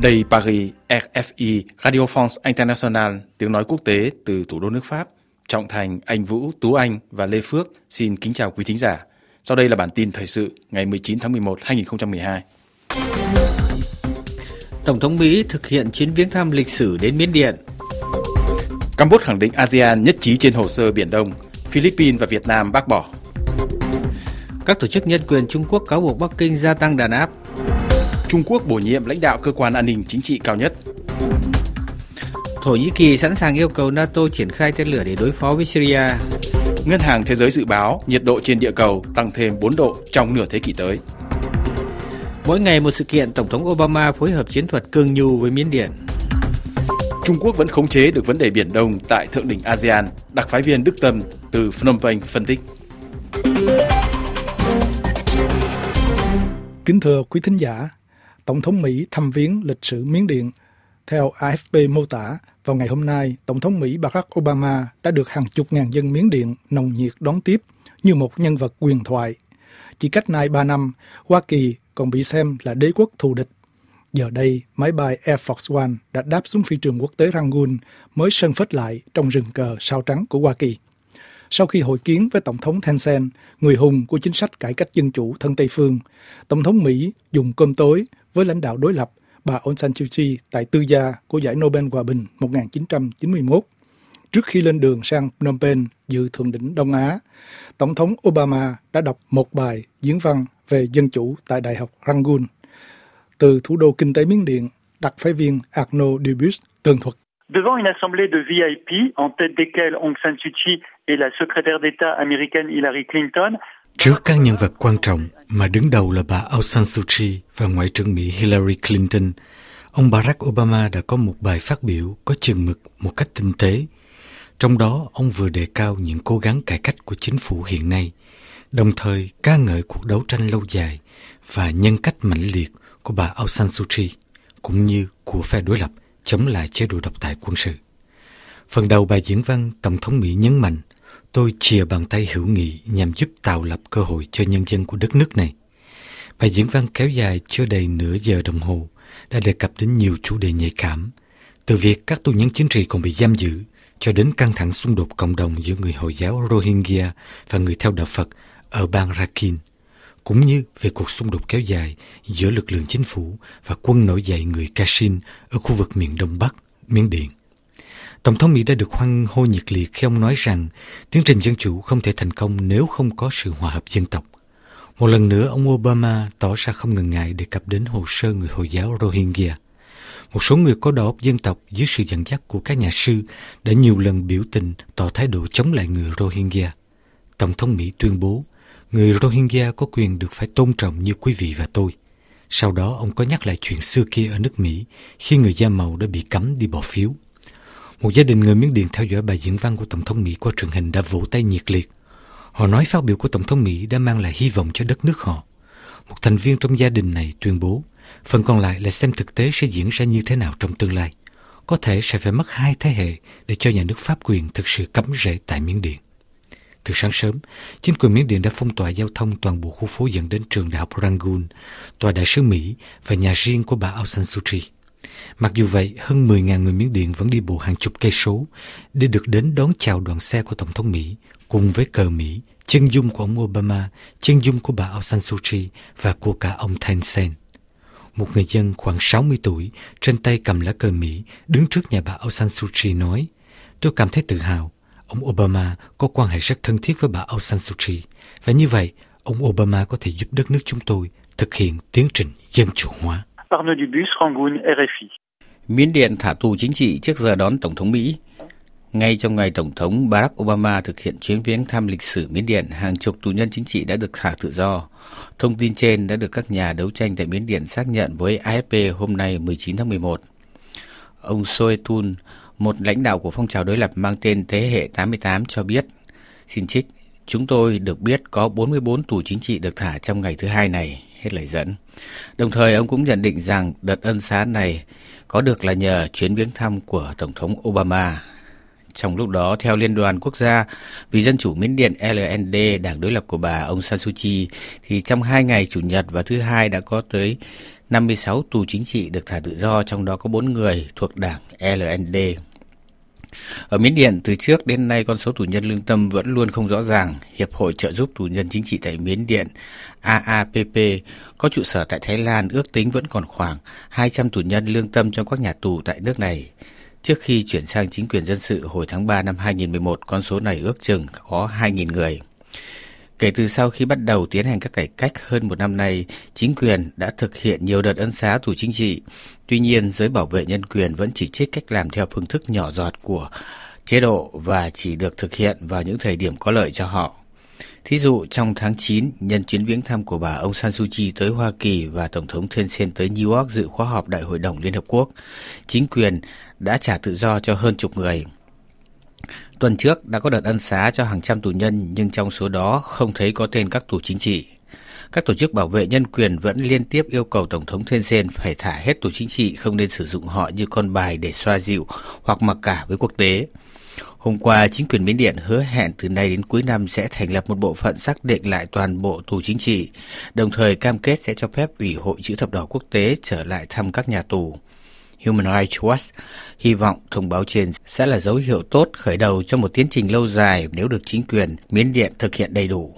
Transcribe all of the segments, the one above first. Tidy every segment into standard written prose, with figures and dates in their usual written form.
Đây Paris, RFI, Radio France International, tiếng nói quốc tế từ thủ đô nước Pháp. Trọng Thành, Anh Vũ, Tú Anh và Lê Phước xin kính chào quý thính giả. Sau đây là bản tin thời sự ngày 19 tháng 11, 2012. Tổng thống Mỹ thực hiện chuyến viếng thăm lịch sử đến Miến Điện. Campuchia khẳng định ASEAN nhất trí trên hồ sơ Biển Đông. Philippines và Việt Nam bác bỏ. Các tổ chức nhân quyền Trung Quốc cáo buộc Bắc Kinh gia tăng đàn áp. Trung Quốc bổ nhiệm lãnh đạo cơ quan an ninh chính trị cao nhất. Thổ Nhĩ Kỳ sẵn sàng yêu cầu NATO triển khai tên lửa để đối phó với Syria. Ngân hàng Thế giới dự báo nhiệt độ trên địa cầu tăng thêm 4 độ trong nửa thế kỷ tới. Mỗi ngày một sự kiện, Tổng thống Obama phối hợp chiến thuật cương nhu với Miến Điện. Trung Quốc vẫn khống chế được vấn đề Biển Đông tại thượng đỉnh ASEAN, đặc phái viên Đức Tâm từ Phnom Penh phân tích. Kính thưa quý thính giả, Tổng thống Mỹ thăm viếng lịch sử Miến Điện. Theo AFP mô tả, vào ngày hôm nay, Tổng thống Mỹ Barack Obama đã được hàng chục ngàn dân Miến Điện nồng nhiệt đón tiếp như một nhân vật huyền thoại. Chỉ cách nay 3 năm, Hoa Kỳ còn bị xem là đế quốc thù địch. Giờ đây, máy bay Air Force One đã đáp xuống phi trường quốc tế Rangoon mới sân phết lại trong rừng cờ sao trắng của Hoa Kỳ. Sau khi hội kiến với Tổng thống Thein Sein, người hùng của chính sách cải cách dân chủ thân Tây Phương, Tổng thống Mỹ dùng cơm tối với lãnh đạo đối lập bà Aung San Suu Kyi tại tư gia của giải Nobel Hòa bình 1991. Trước khi lên đường sang Phnom Penh dự thượng đỉnh Đông Á, Tổng thống Obama đã đọc một bài diễn văn về dân chủ tại Đại học Rangoon. Từ thủ đô kinh tế Miến Điện, đặc phái viên Arnaud Dubus tường thuật. Devant une assemblée de VIP, en tête desquels Aung San Suu Kyi et la secrétaire d'État américaine Hillary Clinton. Trước các nhân vật quan trọng mà đứng đầu là bà Aung San Suu Kyi và Ngoại trưởng Mỹ Hillary Clinton, ông Barack Obama đã có một bài phát biểu có chừng mực một cách tinh tế. Trong đó, ông vừa đề cao những cố gắng cải cách của chính phủ hiện nay, đồng thời ca ngợi cuộc đấu tranh lâu dài và nhân cách mãnh liệt của bà Aung San Suu Kyi, cũng như của phe đối lập chống lại chế độ độc tài quân sự. Phần đầu bài diễn văn, Tổng thống Mỹ nhấn mạnh, tôi chìa bàn tay hữu nghị nhằm giúp tạo lập cơ hội cho nhân dân của đất nước này. Bài diễn văn kéo dài chưa đầy nửa giờ đồng hồ, đã đề cập đến nhiều chủ đề nhạy cảm, từ việc các tù nhân chính trị còn bị giam giữ, cho đến căng thẳng xung đột cộng đồng giữa người Hồi giáo Rohingya và người theo đạo Phật ở bang Rakhine, cũng như về cuộc xung đột kéo dài giữa lực lượng chính phủ và quân nổi dậy người Kachin ở khu vực miền Đông Bắc, Miến Điện. Tổng thống Mỹ đã được hoan hô nhiệt liệt khi ông nói rằng tiến trình dân chủ không thể thành công nếu không có sự hòa hợp dân tộc. Một lần nữa, ông Obama tỏ ra không ngần ngại đề cập đến hồ sơ người Hồi giáo Rohingya. Một số người có đầu óc dân tộc dưới sự dẫn dắt của các nhà sư đã nhiều lần biểu tình tỏ thái độ chống lại người Rohingya. Tổng thống Mỹ tuyên bố, người Rohingya có quyền được phải tôn trọng như quý vị và tôi. Sau đó, ông có nhắc lại chuyện xưa kia ở nước Mỹ khi người da màu đã bị cấm đi bỏ phiếu. Một gia đình người Miến Điện theo dõi bài diễn văn của Tổng thống Mỹ qua truyền hình đã vỗ tay nhiệt liệt. Họ nói phát biểu của Tổng thống Mỹ đã mang lại hy vọng cho đất nước họ. Một thành viên trong gia đình này tuyên bố, phần còn lại là xem thực tế sẽ diễn ra như thế nào trong tương lai. Có thể sẽ phải mất 2 thế hệ để cho nhà nước pháp quyền thực sự cắm rễ tại Miến Điện. Từ sáng sớm, chính quyền Miến Điện đã phong tỏa giao thông toàn bộ khu phố dẫn đến trường đại học Rangoon, tòa đại sứ Mỹ và nhà riêng của bà Aung San Suu Kyi. Mặc dù vậy, hơn 10.000 người Miến Điện vẫn đi bộ hàng chục cây số để được đến đón chào đoàn xe của Tổng thống Mỹ, cùng với cờ Mỹ, chân dung của ông Obama, chân dung của bà Aung San Suu Kyi và của cả ông Thein Sein. Một người dân khoảng 60 tuổi, trên tay cầm lá cờ Mỹ, đứng trước nhà bà Aung San Suu Kyi nói, tôi cảm thấy tự hào. Ông Obama có quan hệ rất thân thiết với bà Aung San Suu Kyi, và như vậy, ông Obama có thể giúp đất nước chúng tôi thực hiện tiến trình dân chủ hóa. Arnaud Dubus, Rangoon, RFI. Miến Điện thả tù chính trị trước giờ đón Tổng thống Mỹ. Ngay trong ngày Tổng thống Barack Obama thực hiện chuyến viếng thăm lịch sử Miến Điện, hàng chục tù nhân chính trị đã được thả tự do. Thông tin trên đã được các nhà đấu tranh tại Miến Điện xác nhận với AFP hôm nay 19 tháng 11. Ông Soetun, một lãnh đạo của phong trào đối lập mang tên Thế hệ 88 cho biết, xin trích, chúng tôi được biết có 44 tù chính trị được thả trong ngày thứ hai này, hết lời dẫn. Đồng thời, ông cũng nhận định rằng đợt ân xá này có được là nhờ chuyến viếng thăm của Tổng thống Obama. Trong lúc đó, theo Liên đoàn Quốc gia vì Dân chủ Miến Điện LND, đảng đối lập của bà Aung San Suu Kyi, thì trong 2 ngày Chủ nhật và thứ Hai đã có tới 56 tù chính trị được thả tự do, trong đó có 4 người thuộc đảng LND. Ở Miến Điện, từ trước đến nay con số tù nhân lương tâm vẫn luôn không rõ ràng. Hiệp hội trợ giúp tù nhân chính trị tại Miến Điện AAPP có trụ sở tại Thái Lan ước tính vẫn còn khoảng 200 tù nhân lương tâm trong các nhà tù tại nước này. Trước khi chuyển sang chính quyền dân sự hồi tháng 3 năm 2011, con số này ước chừng có 2.000 người. Kể từ sau khi bắt đầu tiến hành các cải cách hơn một năm nay, chính quyền đã thực hiện nhiều đợt ân xá tù chính trị. Tuy nhiên, giới bảo vệ nhân quyền vẫn chỉ trích cách làm theo phương thức nhỏ giọt của chế độ và chỉ được thực hiện vào những thời điểm có lợi cho họ. Thí dụ, trong tháng 9, nhân chuyến viếng thăm của bà Aung San Suu Kyi tới Hoa Kỳ và Tổng thống Thein Sein tới New York dự khóa họp Đại hội đồng Liên Hợp Quốc, chính quyền đã trả tự do cho hơn chục người. Tuần trước đã có đợt ân xá cho hàng trăm tù nhân, nhưng trong số đó không thấy có tên các tù chính trị. Các tổ chức bảo vệ nhân quyền vẫn liên tiếp yêu cầu Tổng thống Thein Sein phải thả hết tù chính trị, không nên sử dụng họ như con bài để xoa dịu hoặc mặc cả với quốc tế. Hôm qua, chính quyền Miến Điện hứa hẹn từ nay đến cuối năm sẽ thành lập một bộ phận xác định lại toàn bộ tù chính trị, đồng thời cam kết sẽ cho phép Ủy hội Chữ thập đỏ quốc tế trở lại thăm các nhà tù. Human Rights Watch hy vọng thông báo trên sẽ là dấu hiệu tốt khởi đầu cho một tiến trình lâu dài nếu được chính quyền Miến Điện thực hiện đầy đủ.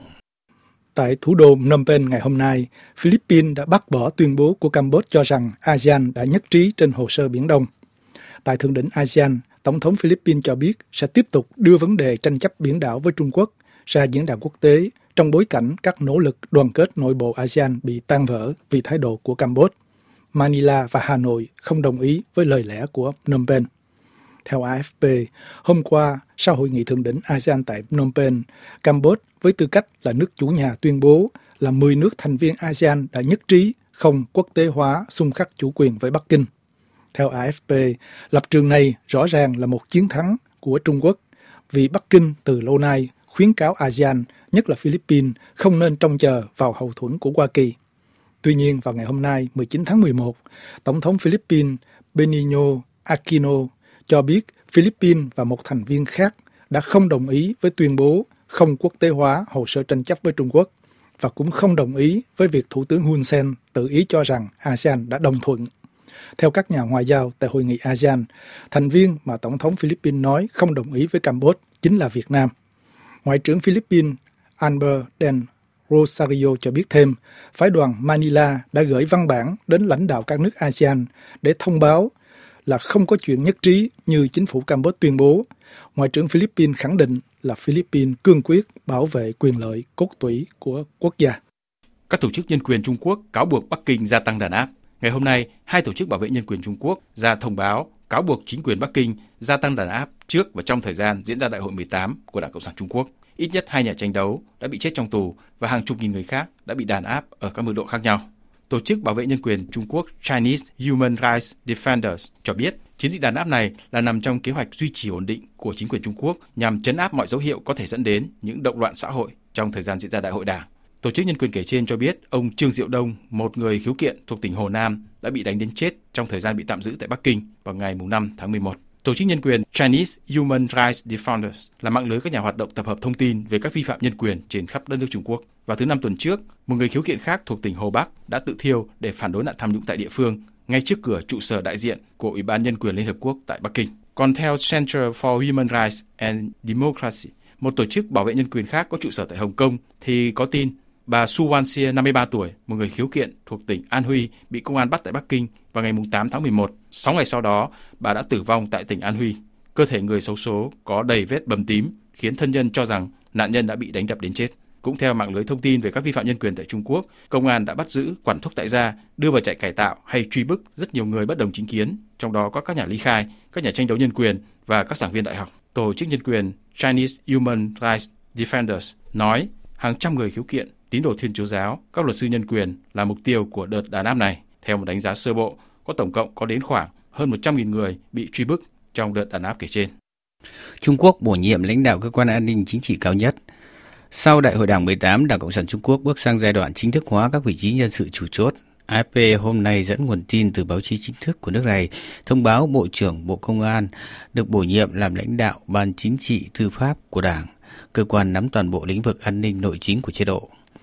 Tại thủ đô Phnom Penh ngày hôm nay, Philippines đã bác bỏ tuyên bố của Campuchia cho rằng ASEAN đã nhất trí trên hồ sơ Biển Đông. Tại thượng đỉnh ASEAN, Tổng thống Philippines cho biết sẽ tiếp tục đưa vấn đề tranh chấp biển đảo với Trung Quốc ra diễn đàn quốc tế trong bối cảnh các nỗ lực đoàn kết nội bộ ASEAN bị tan vỡ vì thái độ của Campuchia. Manila và Hà Nội không đồng ý với lời lẽ của Phnom Penh. Theo AFP, hôm qua, sau hội nghị thượng đỉnh ASEAN tại Phnom Penh, Campuchia với tư cách là nước chủ nhà tuyên bố là 10 nước thành viên ASEAN đã nhất trí không quốc tế hóa xung khắc chủ quyền với Bắc Kinh. Theo AFP, lập trường này rõ ràng là một chiến thắng của Trung Quốc vì Bắc Kinh từ lâu nay khuyến cáo ASEAN, nhất là Philippines, không nên trông chờ vào hậu thuẫn của Hoa Kỳ. Tuy nhiên, vào ngày hôm nay, 19 tháng 11, Tổng thống Philippines Benigno Aquino cho biết Philippines và một thành viên khác đã không đồng ý với tuyên bố không quốc tế hóa hồ sơ tranh chấp với Trung Quốc và cũng không đồng ý với việc Thủ tướng Hun Sen tự ý cho rằng ASEAN đã đồng thuận. Theo các nhà ngoại giao tại hội nghị ASEAN, thành viên mà Tổng thống Philippines nói không đồng ý với Campuchia chính là Việt Nam. Ngoại trưởng Philippines Albert Del Rosario cho biết thêm, phái đoàn Manila đã gửi văn bản đến lãnh đạo các nước ASEAN để thông báo là không có chuyện nhất trí như chính phủ Campuchia tuyên bố. Ngoại trưởng Philippines khẳng định là Philippines cương quyết bảo vệ quyền lợi cốt tủy của quốc gia. Các tổ chức nhân quyền Trung Quốc cáo buộc Bắc Kinh gia tăng đàn áp. Ngày hôm nay, hai tổ chức bảo vệ nhân quyền Trung Quốc ra thông báo cáo buộc chính quyền Bắc Kinh gia tăng đàn áp trước và trong thời gian diễn ra Đại hội 18 của Đảng Cộng sản Trung Quốc. Ít nhất 2 nhà tranh đấu đã bị chết trong tù và hàng chục nghìn người khác đã bị đàn áp ở các mức độ khác nhau. Tổ chức bảo vệ nhân quyền Trung Quốc Chinese Human Rights Defenders cho biết chiến dịch đàn áp này là nằm trong kế hoạch duy trì ổn định của chính quyền Trung Quốc nhằm trấn áp mọi dấu hiệu có thể dẫn đến những động loạn xã hội trong thời gian diễn ra Đại hội Đảng. Tổ chức nhân quyền kể trên cho biết ông Trương Diệu Đông, một người khiếu kiện thuộc tỉnh Hồ Nam, đã bị đánh đến chết trong thời gian bị tạm giữ tại Bắc Kinh vào ngày 5 tháng 11. Tổ chức nhân quyền Chinese Human Rights Defenders là mạng lưới các nhà hoạt động tập hợp thông tin về các vi phạm nhân quyền trên khắp đất nước Trung Quốc. Vào thứ Năm tuần trước, một người khiếu kiện khác thuộc tỉnh Hồ Bắc đã tự thiêu để phản đối nạn tham nhũng tại địa phương, ngay trước cửa trụ sở đại diện của Ủy ban Nhân quyền Liên Hợp Quốc tại Bắc Kinh. Còn theo Center for Human Rights and Democracy, một tổ chức bảo vệ nhân quyền khác có trụ sở tại Hồng Kông, thì có tin bà Su Wanxie, 53 tuổi, một người khiếu kiện thuộc tỉnh An Huy, bị công an bắt tại Bắc Kinh vào ngày 8 tháng 11. 6 ngày sau đó, bà đã tử vong tại tỉnh An Huy. Cơ thể người xấu số có đầy vết bầm tím, khiến thân nhân cho rằng nạn nhân đã bị đánh đập đến chết. Cũng theo mạng lưới thông tin về các vi phạm nhân quyền tại Trung Quốc, công an đã bắt giữ, quản thúc tại gia, đưa vào trại cải tạo hay truy bức rất nhiều người bất đồng chính kiến, trong đó có các nhà ly khai, các nhà tranh đấu nhân quyền và các giảng viên đại học. Tổ chức nhân quyền Chinese Human Rights Defenders nói hàng trăm người khiếu kiện, tín đồ Thiên Chúa giáo, các luật sư nhân quyền là mục tiêu của đợt đàn áp này. Theo một đánh giá sơ bộ, có tổng cộng có đến khoảng hơn 100.000 người bị truy bức trong đợt đàn áp kể trên. Trung Quốc bổ nhiệm lãnh đạo cơ quan an ninh chính trị cao nhất. Sau Đại hội Đảng 18, Đảng Cộng sản Trung Quốc bước sang giai đoạn chính thức hóa các vị trí nhân sự chủ chốt. AFP hôm nay dẫn nguồn tin từ báo chí chính thức của nước này thông báo Bộ trưởng Bộ Công an được bổ nhiệm làm lãnh đạo Ban Chính trị Tư pháp của Đảng, cơ quan nắm toàn bộ lĩnh vực an ninh nội chính của chế độ.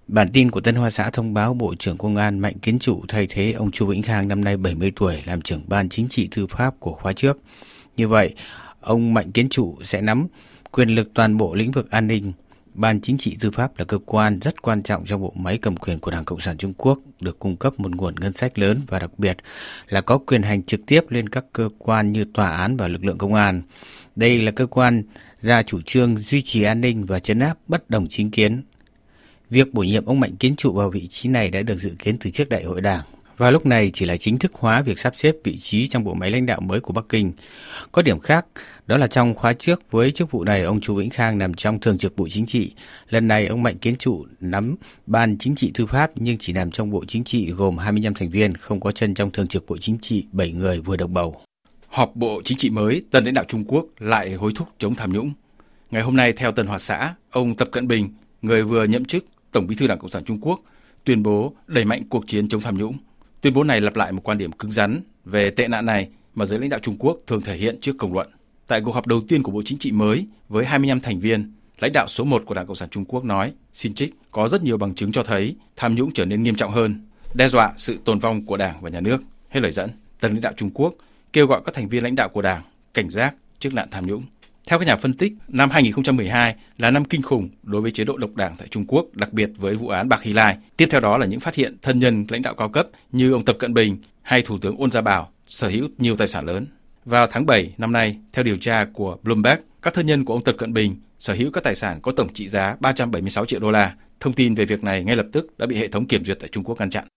Bản tin của Tân Hoa Xã thông báo Bộ trưởng Công an Mạnh Kiến Trụ thay thế ông Chu Vĩnh Khang năm nay 70 tuổi làm trưởng Ban Chính trị Tư pháp của khóa trước. Như vậy, ông Mạnh Kiến Trụ sẽ nắm quyền lực toàn bộ lĩnh vực an ninh. Ban Chính trị Tư pháp là cơ quan rất quan trọng trong bộ máy cầm quyền của Đảng Cộng sản Trung Quốc, được cung cấp một nguồn ngân sách lớn và đặc biệt là có quyền hành trực tiếp lên các cơ quan như tòa án và lực lượng công an. Đây là cơ quan ra chủ trương duy trì an ninh và trấn áp bất đồng chính kiến. Việc bổ nhiệm ông Mạnh Kiến Trụ vào vị trí này đã được dự kiến từ trước Đại hội Đảng, và lúc này chỉ là chính thức hóa việc sắp xếp vị trí trong bộ máy lãnh đạo mới của Bắc Kinh. Có điểm khác, đó là trong khóa trước với chức vụ này, ông Chu Vĩnh Khang nằm trong Thường trực Bộ Chính trị. Lần này, ông Mạnh Kiến Trụ nắm Ban Chính trị Tư pháp nhưng chỉ nằm trong Bộ Chính trị gồm 25 thành viên, không có chân trong Thường trực Bộ Chính trị 7 người vừa được bầu. Họp Bộ Chính trị mới, tân lãnh đạo Trung Quốc lại hối thúc chống tham nhũng. Ngày hôm nay, theo Tân Hoa Xã, ông Tập Cận Bình, người vừa nhậm chức Tổng Bí thư Đảng Cộng sản Trung Quốc, tuyên bố đẩy mạnh cuộc chiến chống tham nhũng. Tuyên bố này lặp lại một quan điểm cứng rắn về tệ nạn này mà giới lãnh đạo Trung Quốc thường thể hiện trước công luận. Tại cuộc họp đầu tiên của Bộ Chính trị mới với 25 thành viên, lãnh đạo số 1 của Đảng Cộng sản Trung Quốc nói, xin trích, có rất nhiều bằng chứng cho thấy tham nhũng trở nên nghiêm trọng hơn, đe dọa sự tồn vong của Đảng và Nhà nước. Hết lời dẫn, tân lãnh đạo Trung Quốc kêu gọi các thành viên lãnh đạo của Đảng cảnh giác trước nạn tham nhũng. Theo các nhà phân tích, năm 2012 là năm kinh khủng đối với chế độ độc đảng tại Trung Quốc, đặc biệt với vụ án Bạc Hy Lai. Tiếp theo đó là những phát hiện thân nhân lãnh đạo cao cấp như ông Tập Cận Bình hay Thủ tướng Ôn Gia Bảo sở hữu nhiều tài sản lớn. Vào tháng 7 năm nay, theo điều tra của Bloomberg, các thân nhân của ông Tập Cận Bình sở hữu các tài sản có tổng trị giá 376 triệu đô la. Thông tin về việc này ngay lập tức đã bị hệ thống kiểm duyệt tại Trung Quốc ngăn chặn.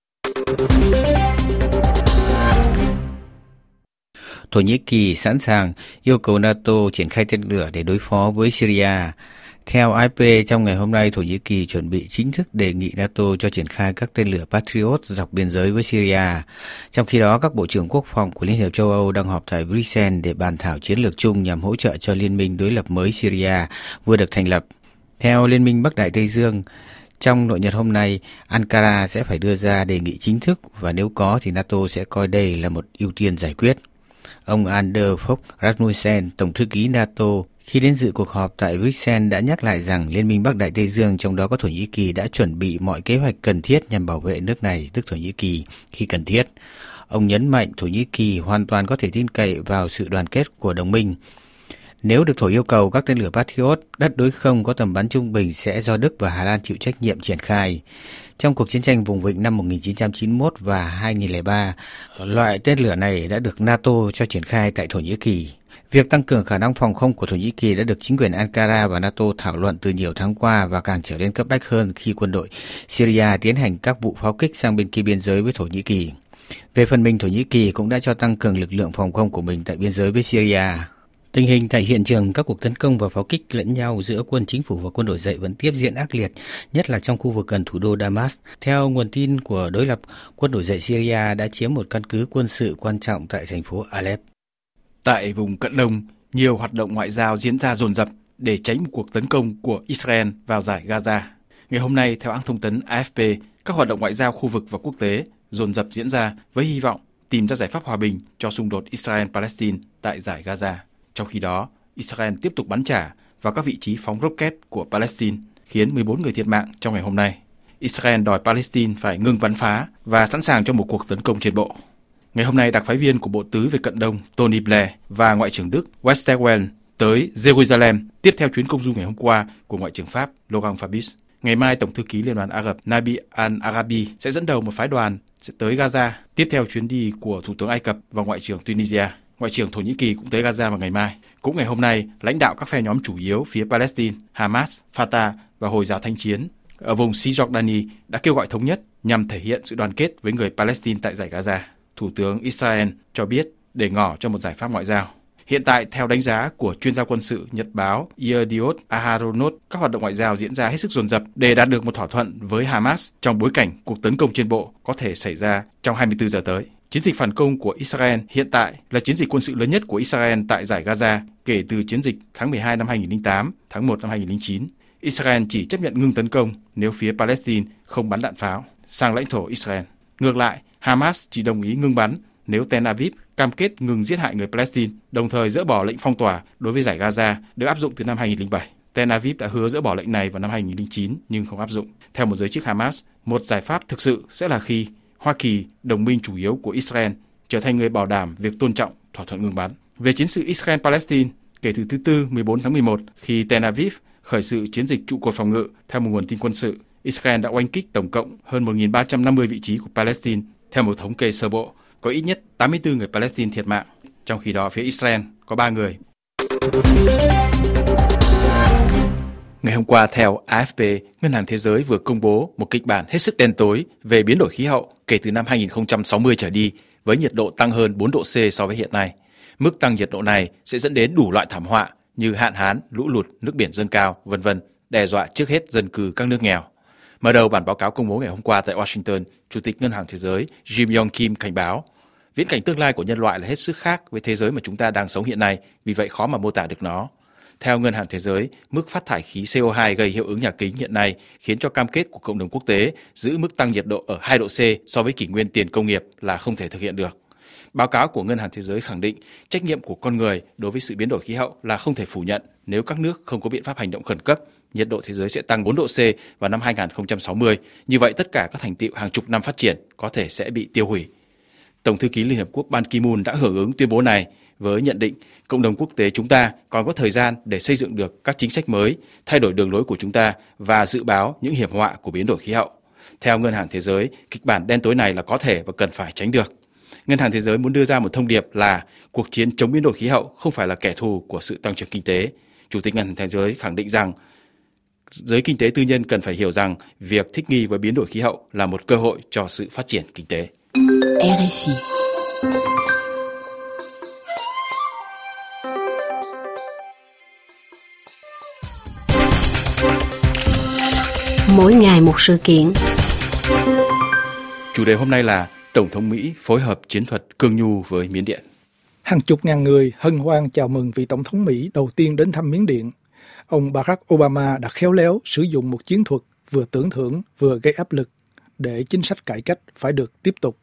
Thổ Nhĩ Kỳ sẵn sàng yêu cầu NATO triển khai tên lửa để đối phó với Syria. Theo AFP, trong ngày hôm nay, Thổ Nhĩ Kỳ chuẩn bị chính thức đề nghị NATO cho triển khai các tên lửa Patriot dọc biên giới với Syria. Trong khi đó, các bộ trưởng quốc phòng của Liên hiệp châu Âu đang họp tại Bruxelles để bàn thảo chiến lược chung nhằm hỗ trợ cho liên minh đối lập mới Syria vừa được thành lập. Theo Liên minh Bắc Đại Tây Dương, trong nội nhật hôm nay, Ankara sẽ phải đưa ra đề nghị chính thức và nếu có thì NATO sẽ coi đây là một ưu tiên giải quyết. Ông Anders Fogh Rasmussen, Tổng thư ký NATO, khi đến dự cuộc họp tại Bruxelles đã nhắc lại rằng Liên minh Bắc Đại Tây Dương, trong đó có Thổ Nhĩ Kỳ, đã chuẩn bị mọi kế hoạch cần thiết nhằm bảo vệ nước này, tức Thổ Nhĩ Kỳ, khi cần thiết. Ông nhấn mạnh Thổ Nhĩ Kỳ hoàn toàn có thể tin cậy vào sự đoàn kết của đồng minh. Nếu được Thổ yêu cầu, các tên lửa Patriot đất đối không có tầm bắn trung bình sẽ do Đức và Hà Lan chịu trách nhiệm triển khai. Trong cuộc chiến tranh vùng vịnh năm 1991 và 2003, loại tên lửa này đã được NATO cho triển khai tại Thổ Nhĩ Kỳ. Việc tăng cường khả năng phòng không của Thổ Nhĩ Kỳ đã được chính quyền Ankara và NATO thảo luận từ nhiều tháng qua và càng trở nên cấp bách hơn khi quân đội Syria tiến hành các vụ pháo kích sang bên kia biên giới với Thổ Nhĩ Kỳ. Về phần mình, Thổ Nhĩ Kỳ cũng đã cho tăng cường lực lượng phòng không của mình tại biên giới với Syria. Tình hình tại hiện trường các cuộc tấn công và pháo kích lẫn nhau giữa quân chính phủ và quân nổi dậy vẫn tiếp diễn ác liệt, nhất là trong khu vực gần thủ đô Damas. Theo nguồn tin của đối lập, quân nổi dậy Syria đã chiếm một căn cứ quân sự quan trọng tại thành phố Alep. Tại vùng Cận Đông, nhiều hoạt động ngoại giao diễn ra dồn dập để tránh một cuộc tấn công của Israel vào dải Gaza. Ngày hôm nay, theo hãng thông tấn AFP, các hoạt động ngoại giao khu vực và quốc tế dồn dập diễn ra với hy vọng tìm ra giải pháp hòa bình cho xung đột Israel-Palestine tại dải Gaza. Trong khi đó, Israel tiếp tục bắn trả vào các vị trí phóng rocket của Palestine, khiến 14 người thiệt mạng trong ngày hôm nay. Israel đòi Palestine phải ngừng bắn phá và sẵn sàng cho một cuộc tấn công trên bộ. Ngày hôm nay, đặc phái viên của Bộ Tứ về Cận Đông Tony Blair và Ngoại trưởng Đức Westerwelle tới Jerusalem tiếp theo chuyến công du ngày hôm qua của Ngoại trưởng Pháp Laurent Fabius. Ngày mai, Tổng thư ký Liên đoàn Ả Rập Nabi al-Arabi sẽ dẫn đầu một phái đoàn tới Gaza, tiếp theo chuyến đi của Thủ tướng Ai Cập và Ngoại trưởng Tunisia. Ngoại trưởng Thổ Nhĩ Kỳ cũng tới Gaza vào ngày mai. Cũng ngày hôm nay, lãnh đạo các phe nhóm chủ yếu phía Palestine, Hamas, Fatah và Hồi giáo Thanh chiến ở vùng Cisjordani đã kêu gọi thống nhất nhằm thể hiện sự đoàn kết với người Palestine tại dải Gaza. Thủ tướng Israel cho biết để ngỏ cho một giải pháp ngoại giao. Hiện tại, theo đánh giá của chuyên gia quân sự nhật báo Yediot Aharonot, các hoạt động ngoại giao diễn ra hết sức dồn dập để đạt được một thỏa thuận với Hamas trong bối cảnh cuộc tấn công trên bộ có thể xảy ra trong 24 giờ tới. Chiến dịch phản công của Israel hiện tại là chiến dịch quân sự lớn nhất của Israel tại dải Gaza kể từ chiến dịch tháng 12 năm 2008, tháng 1 năm 2009. Israel chỉ chấp nhận ngưng tấn công nếu phía Palestine không bắn đạn pháo sang lãnh thổ Israel. Ngược lại, Hamas chỉ đồng ý ngưng bắn nếu Tel Aviv cam kết ngừng giết hại người Palestine, đồng thời dỡ bỏ lệnh phong tỏa đối với dải Gaza được áp dụng từ năm 2007. Tel Aviv đã hứa dỡ bỏ lệnh này vào năm 2009 nhưng không áp dụng. Theo một giới chức Hamas, một giải pháp thực sự sẽ là khi Hoa Kỳ, đồng minh chủ yếu của Israel, trở thành người bảo đảm việc tôn trọng thỏa thuận ngừng bắn. Về chiến sự Israel-Palestine, kể từ thứ Tư 14 tháng 11, khi Tel Aviv khởi sự chiến dịch trụ cột phòng ngự, theo một nguồn tin quân sự, Israel đã oanh kích tổng cộng hơn 1.350 vị trí của Palestine. Theo một thống kê sơ bộ, có ít nhất 84 người Palestine thiệt mạng, trong khi đó phía Israel có 3 người. Ngày hôm qua, theo AFP, Ngân hàng Thế giới vừa công bố một kịch bản hết sức đen tối về biến đổi khí hậu kể từ năm 2060 trở đi, với nhiệt độ tăng hơn 4 độ C so với hiện nay. Mức tăng nhiệt độ này sẽ dẫn đến đủ loại thảm họa như hạn hán, lũ lụt, nước biển dâng cao, v.v., đe dọa trước hết dân cư các nước nghèo. Mở đầu bản báo cáo công bố ngày hôm qua tại Washington, Chủ tịch Ngân hàng Thế giới Jim Yong Kim cảnh báo, viễn cảnh tương lai của nhân loại là hết sức khác với thế giới mà chúng ta đang sống hiện nay, vì vậy khó mà mô tả được nó. Theo Ngân hàng Thế giới, mức phát thải khí CO2 gây hiệu ứng nhà kính hiện nay khiến cho cam kết của cộng đồng quốc tế giữ mức tăng nhiệt độ ở 2 độ C so với kỷ nguyên tiền công nghiệp là không thể thực hiện được. Báo cáo của Ngân hàng Thế giới khẳng định trách nhiệm của con người đối với sự biến đổi khí hậu là không thể phủ nhận. Nếu các nước không có biện pháp hành động khẩn cấp, nhiệt độ thế giới sẽ tăng 4 độ C vào năm 2060. Như vậy, tất cả các thành tựu hàng chục năm phát triển có thể sẽ bị tiêu hủy. Tổng thư ký Liên Hợp Quốc Ban Ki-moon đã hưởng ứng tuyên bố này với nhận định cộng đồng quốc tế chúng ta còn có thời gian để xây dựng được các chính sách mới, thay đổi đường lối của chúng ta và dự báo những hiểm họa của biến đổi khí hậu. Theo Ngân hàng Thế giới, kịch bản đen tối này là có thể và cần phải tránh được. Ngân hàng Thế giới muốn đưa ra một thông điệp là cuộc chiến chống biến đổi khí hậu không phải là kẻ thù của sự tăng trưởng kinh tế. Chủ tịch Ngân hàng Thế giới khẳng định rằng giới kinh tế tư nhân cần phải hiểu rằng việc thích nghi với biến đổi khí hậu là một cơ hội cho sự phát triển kinh tế. RFI. Mỗi ngày một sự kiện. Chủ đề hôm nay là Tổng thống Mỹ phối hợp chiến thuật cương nhu với Miến Điện. Hàng chục ngàn người hân hoan chào mừng vị Tổng thống Mỹ đầu tiên đến thăm Miến Điện. Ông Barack Obama đã khéo léo sử dụng một chiến thuật vừa tưởng thưởng vừa gây áp lực để chính sách cải cách phải được tiếp tục.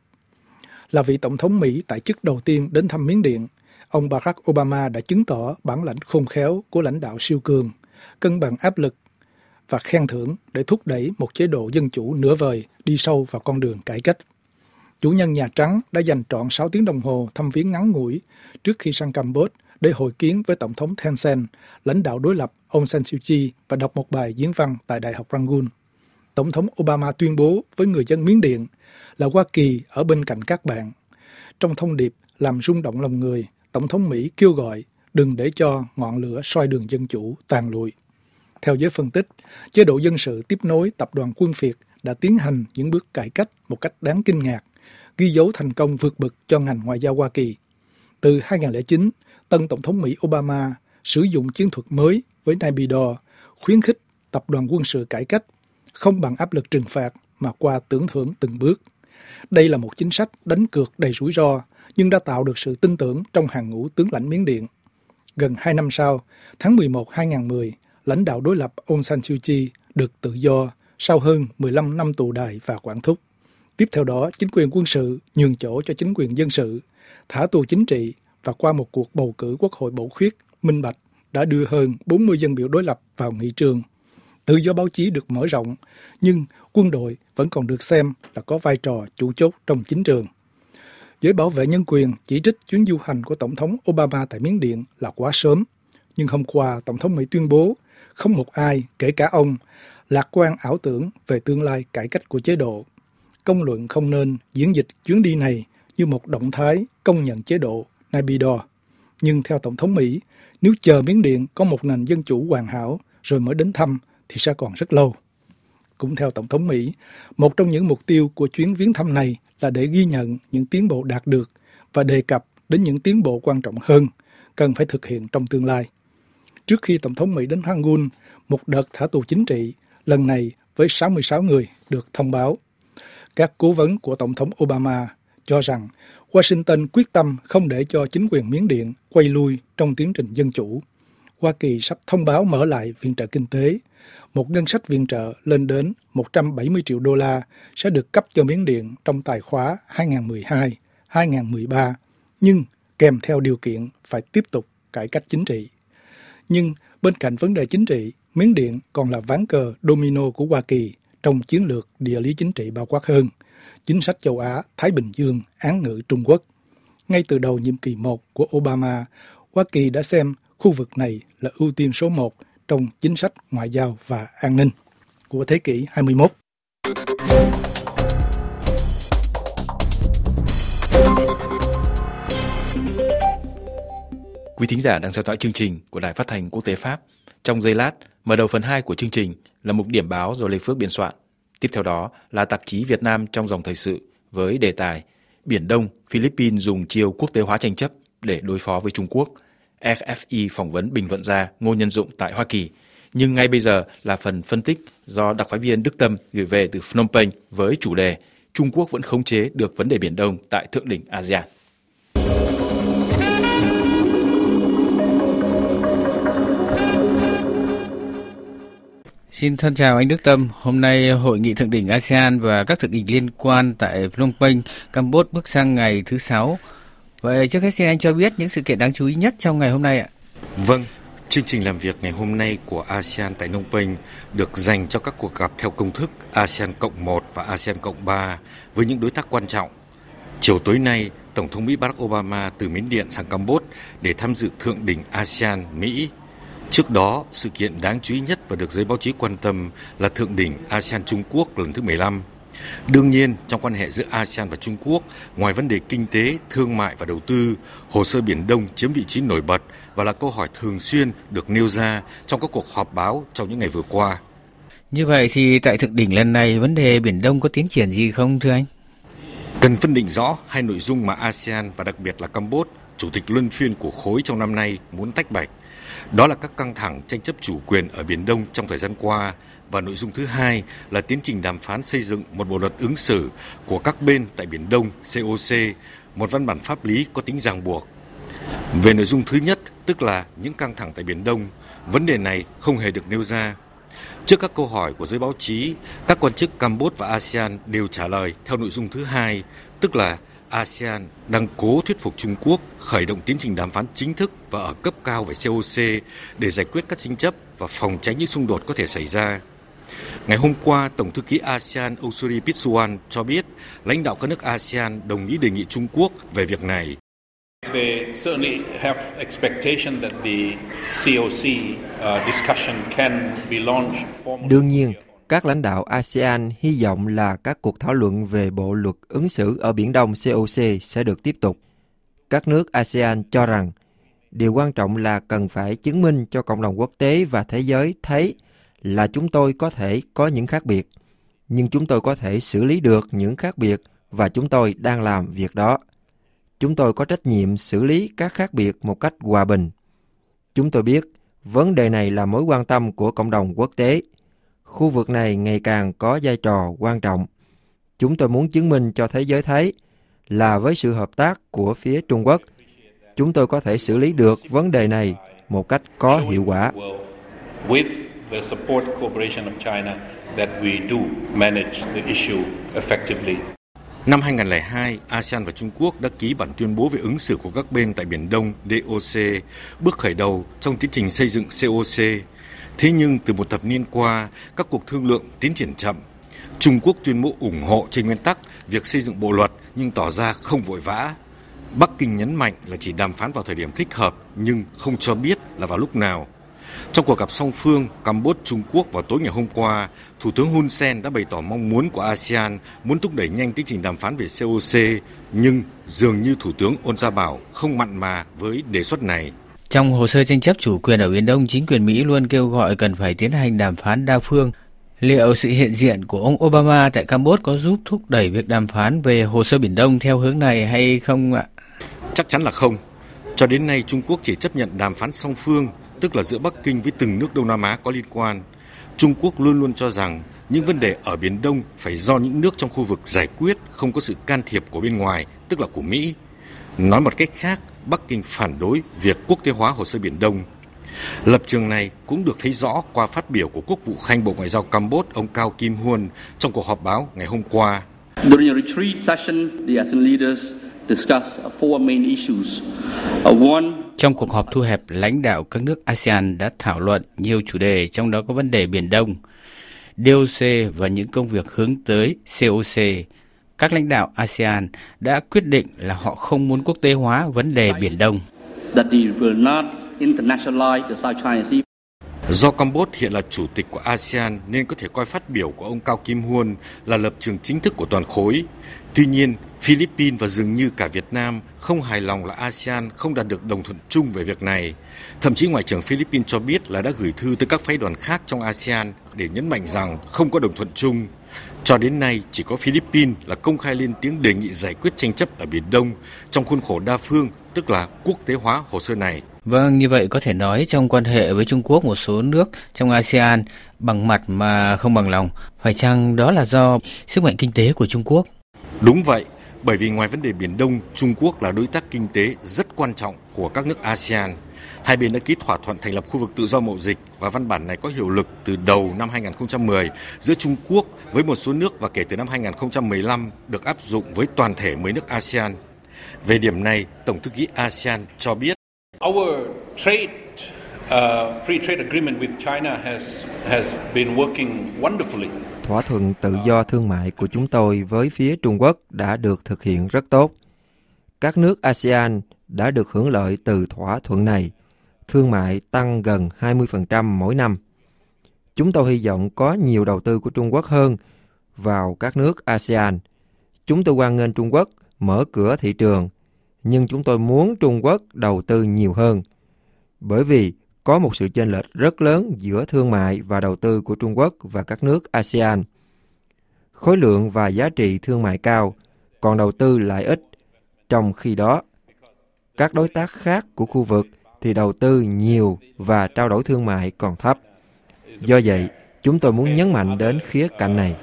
Là vị Tổng thống Mỹ tại chức đầu tiên đến thăm Miến Điện, ông Barack Obama đã chứng tỏ bản lãnh khôn khéo của lãnh đạo siêu cường, cân bằng áp lực và khen thưởng để thúc đẩy một chế độ dân chủ nửa vời đi sâu vào con đường cải cách. Chủ nhân Nhà Trắng đã dành trọn 6 tiếng đồng hồ thăm viếng ngắn ngủi trước khi sang Campuchia để hội kiến với Tổng thống Thein Sein, lãnh đạo đối lập Aung San Suu Kyi và đọc một bài diễn văn tại Đại học Rangoon. Tổng thống Obama tuyên bố với người dân Miến Điện là Hoa Kỳ ở bên cạnh các bạn. Trong thông điệp làm rung động lòng người, Tổng thống Mỹ kêu gọi đừng để cho ngọn lửa soi đường dân chủ tàn lụi. Theo giới phân tích, chế độ dân sự tiếp nối tập đoàn quân Việt đã tiến hành những bước cải cách một cách đáng kinh ngạc, ghi dấu thành công vượt bậc cho ngành ngoại giao Hoa Kỳ. Từ 2009, tân Tổng thống Mỹ Obama sử dụng chiến thuật mới với Naypyidaw, khuyến khích tập đoàn quân sự cải cách, không bằng áp lực trừng phạt mà qua tưởng thưởng từng bước. Đây là một chính sách đánh cược đầy rủi ro, nhưng đã tạo được sự tin tưởng trong hàng ngũ tướng lãnh Miến Điện. Gần 2 năm sau, tháng 11 2010, lãnh đạo đối lập Aung San Suu Kyi được tự do sau hơn 15 năm tù đày và quản thúc. Tiếp theo đó, chính quyền quân sự nhường chỗ cho chính quyền dân sự, thả tù chính trị và qua một cuộc bầu cử quốc hội bổ khuyết, minh bạch đã đưa hơn 40 dân biểu đối lập vào nghị trường. Tự do báo chí được mở rộng, nhưng quân đội vẫn còn được xem là có vai trò chủ chốt trong chính trường. Giới bảo vệ nhân quyền chỉ trích chuyến du hành của Tổng thống Obama tại Miến Điện là quá sớm. Nhưng hôm qua, Tổng thống Mỹ tuyên bố không một ai, kể cả ông, lạc quan ảo tưởng về tương lai cải cách của chế độ. Công luận không nên diễn dịch chuyến đi này như một động thái công nhận chế độ Naypyidaw. Nhưng theo Tổng thống Mỹ, nếu chờ Miến Điện có một nền dân chủ hoàn hảo rồi mới đến thăm thì sẽ còn rất lâu. Cũng theo Tổng thống Mỹ, một trong những mục tiêu của chuyến viếng thăm này là để ghi nhận những tiến bộ đạt được và đề cập đến những tiến bộ quan trọng hơn cần phải thực hiện trong tương lai. Trước khi Tổng thống Mỹ đến Rangoon, một đợt thả tù chính trị, lần này với 66 người được thông báo. Các cố vấn của Tổng thống Obama cho rằng Washington quyết tâm không để cho chính quyền Miến Điện quay lui trong tiến trình dân chủ. Hoa Kỳ sắp thông báo mở lại viện trợ kinh tế. Một ngân sách viện trợ lên đến 170 triệu đô la sẽ được cấp cho Miến Điện trong tài khóa 2012-2013, nhưng kèm theo điều kiện phải tiếp tục cải cách chính trị. Nhưng bên cạnh vấn đề chính trị, Miến Điện còn là ván cờ domino của Hoa Kỳ trong chiến lược địa lý chính trị bao quát hơn, chính sách châu Á, Thái Bình Dương, án ngữ Trung Quốc. Ngay từ đầu nhiệm kỳ 1 của Obama, Hoa Kỳ đã xem khu vực này là ưu tiên số 1 trong chính sách ngoại giao và an ninh của thế kỷ 21. Quý thính giả đang theo dõi chương trình của Đài Phát thanh Quốc tế Pháp. Trong giây lát, mở đầu phần 2 của chương trình là mục điểm báo do Lê Phước biên soạn. Tiếp theo đó là tạp chí Việt Nam trong dòng thời sự với đề tài Biển Đông, Philippines dùng chiêu quốc tế hóa tranh chấp để đối phó với Trung Quốc. RFI phỏng vấn bình luận gia Ngô Nhân Dụng tại Hoa Kỳ. Nhưng ngay bây giờ là phần phân tích do đặc phái viên Đức Tâm gửi về từ Phnom Penh với chủ đề Trung Quốc vẫn khống chế được vấn đề Biển Đông tại Thượng đỉnh ASEAN. Xin thân chào anh Đức Tâm. Hôm nay hội nghị thượng đỉnh ASEAN và các thượng đỉnh liên quan tại Phnom Penh, Campuchia bước sang ngày thứ 6. Vậy trước hết xin anh cho biết những sự kiện đáng chú ý nhất trong ngày hôm nay ạ. Vâng, chương trình làm việc ngày hôm nay của ASEAN tại Phnom Penh được dành cho các cuộc gặp theo công thức ASEAN Cộng 1 và ASEAN Cộng 3 với những đối tác quan trọng. Chiều tối nay, Tổng thống Mỹ Barack Obama từ Miến Điện sang Campuchia để tham dự thượng đỉnh ASEAN-Mỹ. Trước đó, sự kiện đáng chú ý nhất và được giới báo chí quan tâm là thượng đỉnh ASEAN-Trung Quốc lần thứ 15. Đương nhiên, trong quan hệ giữa ASEAN và Trung Quốc, ngoài vấn đề kinh tế, thương mại và đầu tư, hồ sơ Biển Đông chiếm vị trí nổi bật và là câu hỏi thường xuyên được nêu ra trong các cuộc họp báo trong những ngày vừa qua. Như vậy thì tại thượng đỉnh lần này, vấn đề Biển Đông có tiến triển gì không thưa anh? Cần phân định rõ hai nội dung mà ASEAN và đặc biệt là Campuchia, chủ tịch luân phiên của khối trong năm nay muốn tách bạch. Đó là các căng thẳng tranh chấp chủ quyền ở Biển Đông trong thời gian qua, và nội dung thứ hai là tiến trình đàm phán xây dựng một bộ luật ứng xử của các bên tại Biển Đông COC, một văn bản pháp lý có tính ràng buộc. Về nội dung thứ nhất, tức là những căng thẳng tại Biển Đông, vấn đề này không hề được nêu ra. Trước các câu hỏi của giới báo chí, các quan chức Campuchia và ASEAN đều trả lời theo nội dung thứ hai, tức là ASEAN đang cố thuyết phục Trung Quốc khởi động tiến trình đàm phán chính thức và ở cấp cao về COC để giải quyết các tranh chấp và phòng tránh những xung đột có thể xảy ra. Ngày hôm qua, Tổng thư ký ASEAN Ursuri Pitsuwan cho biết lãnh đạo các nước ASEAN đồng ý đề nghị Trung Quốc về việc này. They certainly have expectation that the COC discussion can be launched formally. Đương nhiên, các lãnh đạo ASEAN hy vọng là các cuộc thảo luận về bộ luật ứng xử ở Biển Đông COC sẽ được tiếp tục. Các nước ASEAN cho rằng điều quan trọng là cần phải chứng minh cho cộng đồng quốc tế và thế giới thấy là chúng tôi có thể có những khác biệt, nhưng chúng tôi có thể xử lý được những khác biệt và chúng tôi đang làm việc đó. Chúng tôi có trách nhiệm xử lý các khác biệt một cách hòa bình. Chúng tôi biết vấn đề này là mối quan tâm của cộng đồng quốc tế. Khu vực này ngày càng có vai trò quan trọng. Chúng tôi muốn chứng minh cho thế giới thấy là với sự hợp tác của phía Trung Quốc, chúng tôi có thể xử lý được vấn đề này một cách có hiệu quả. Năm 2002, ASEAN và Trung Quốc đã ký bản tuyên bố về ứng xử của các bên tại Biển Đông DOC, bước khởi đầu trong tiến trình xây dựng COC. Thế nhưng từ một thập niên qua, các cuộc thương lượng tiến triển chậm. Trung Quốc tuyên bố ủng hộ trên nguyên tắc việc xây dựng bộ luật nhưng tỏ ra không vội vã. Bắc Kinh nhấn mạnh là chỉ đàm phán vào thời điểm thích hợp nhưng không cho biết là vào lúc nào. Trong cuộc gặp song phương Campuchia Trung Quốc vào tối ngày hôm qua, Thủ tướng Hun Sen đã bày tỏ mong muốn của ASEAN muốn thúc đẩy nhanh tiến trình đàm phán về COC, nhưng dường như Thủ tướng Ôn Gia Bảo không mặn mà với đề xuất này. Trong hồ sơ tranh chấp chủ quyền ở Biển Đông, chính quyền Mỹ luôn kêu gọi cần phải tiến hành đàm phán đa phương. Liệu sự hiện diện của ông Obama tại Campuchia có giúp thúc đẩy việc đàm phán về hồ sơ Biển Đông theo hướng này hay không ạ? Chắc chắn là không. Cho đến nay, Trung Quốc chỉ chấp nhận đàm phán song phương, tức là giữa Bắc Kinh với từng nước Đông Nam Á có liên quan. Trung Quốc luôn luôn cho rằng những vấn đề ở Biển Đông phải do những nước trong khu vực giải quyết, không có sự can thiệp của bên ngoài, tức là của Mỹ. Nói một cách khác, Bắc Kinh phản đối việc quốc tế hóa hồ sơ Biển Đông. Lập trường này cũng được thấy rõ qua phát biểu của Quốc vụ Khanh Bộ Ngoại giao Campuchia ông Cao Kim Huân trong cuộc họp báo ngày hôm qua. During a retreat session, the ASEAN leaders discussed four main issues. One, Trong cuộc họp thu hẹp, lãnh đạo các nước ASEAN đã thảo luận nhiều chủ đề, trong đó có vấn đề Biển Đông, DOC và những công việc hướng tới COC. Các lãnh đạo ASEAN đã quyết định là họ không muốn quốc tế hóa vấn đề Biển Đông. Do Campuchia hiện là chủ tịch của ASEAN nên có thể coi phát biểu của ông Cao Kim Huôn là lập trường chính thức của toàn khối. Tuy nhiên, Philippines và dường như cả Việt Nam không hài lòng là ASEAN không đạt được đồng thuận chung về việc này. Thậm chí Ngoại trưởng Philippines cho biết là đã gửi thư tới các phái đoàn khác trong ASEAN để nhấn mạnh rằng không có đồng thuận chung. Cho đến nay, chỉ có Philippines là công khai lên tiếng đề nghị giải quyết tranh chấp ở Biển Đông trong khuôn khổ đa phương, tức là quốc tế hóa hồ sơ này. Vâng, như vậy có thể nói trong quan hệ với Trung Quốc, một số nước trong ASEAN bằng mặt mà không bằng lòng. Phải chăng đó là do sức mạnh kinh tế của Trung Quốc? Đúng vậy, bởi vì ngoài vấn đề Biển Đông, Trung Quốc là đối tác kinh tế rất quan trọng của các nước ASEAN. Hai bên đã ký thỏa thuận thành lập khu vực tự do mậu dịch và văn bản này có hiệu lực từ đầu năm 2010 giữa Trung Quốc với một số nước và kể từ năm 2015 được áp dụng với toàn thể 10 nước ASEAN. Về điểm này, Tổng thư ký ASEAN cho biết Our free trade agreement with China has been working wonderfully. Thỏa thuận tự do thương mại của chúng tôi với phía Trung Quốc đã được thực hiện rất tốt. Các nước ASEAN đã được hưởng lợi từ thỏa thuận này. Thương mại tăng gần 20% mỗi năm. Chúng tôi hy vọng có nhiều đầu tư của Trung Quốc hơn vào các nước ASEAN. Chúng tôi hoan nghênh Trung Quốc mở cửa thị trường, nhưng chúng tôi muốn Trung Quốc đầu tư nhiều hơn. Bởi vì có một sự chênh lệch rất lớn giữa thương mại và đầu tư của Trung Quốc và các nước ASEAN. Khối lượng và giá trị thương mại cao, còn đầu tư lại ít. Trong khi đó, các đối tác khác của khu vực thì đầu tư nhiều và trao đổi thương mại còn thấp. Do vậy, chúng tôi muốn nhấn mạnh đến khía cạnh này.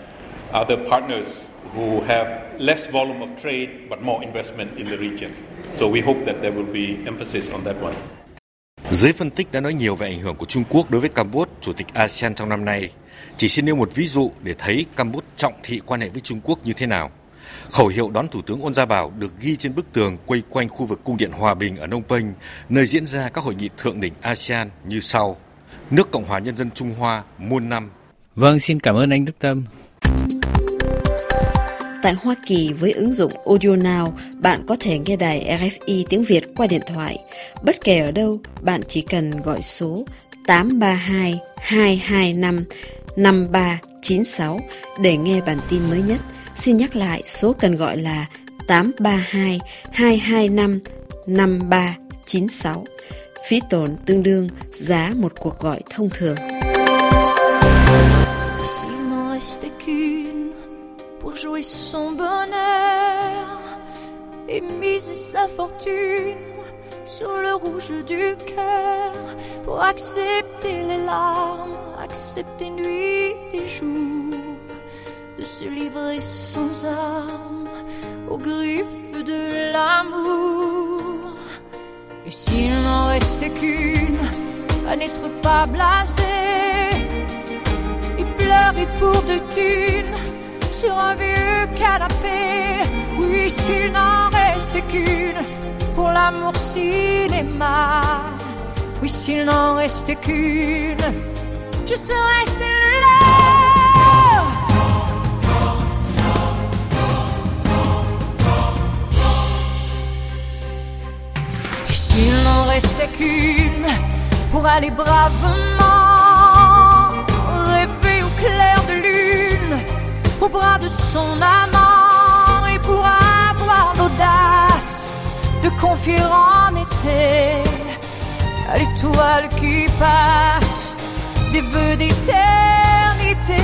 Who have less volume of trade but more investment in the region. So we hope that there will be emphasis on that one. Giới phân tích đã nói nhiều về ảnh hưởng của Trung Quốc đối với Campuchia, chủ tịch ASEAN trong năm nay. Chỉ xin nêu một ví dụ để thấy Campuchia trọng thị quan hệ với Trung Quốc như thế nào. Khẩu hiệu đón Thủ tướng Ôn Gia Bảo được ghi trên bức tường quây quanh khu vực Cung điện Hòa Bình ở Phnom Penh, nơi diễn ra các hội nghị thượng đỉnh ASEAN như sau. Nước Cộng hòa Nhân dân Trung Hoa muôn năm. Vâng, xin cảm ơn anh Đức Tâm. Tại Hoa Kỳ, với ứng dụng Audio Now, bạn có thể nghe đài RFI tiếng Việt qua điện thoại. Bất kể ở đâu, bạn chỉ cần gọi số 832 225 5396 để nghe bản tin mới nhất. Xin nhắc lại, số cần gọi là 832 225 5396. Phí tổn tương đương giá một cuộc gọi thông thường. Pour jouer son bonheur et miser sa fortune sur le rouge du cœur, pour accepter les larmes, accepter nuit et jour, de se livrer sans armes aux griffes de l'amour. Et s'il n'en restait qu'une à n'être pas blasé et pleurer pour de thunes sur un vieux canapé. Oui, s'il n'en restait qu'une pour l'amour cinéma. Oui, s'il n'en restait qu'une, je serais celle-là. Et s'il n'en restait qu'une pour aller bravement rêver au clair de lune, au bras de son amant, et pour avoir l'audace de confier en été à l'étoile qui passe des vœux d'éternité.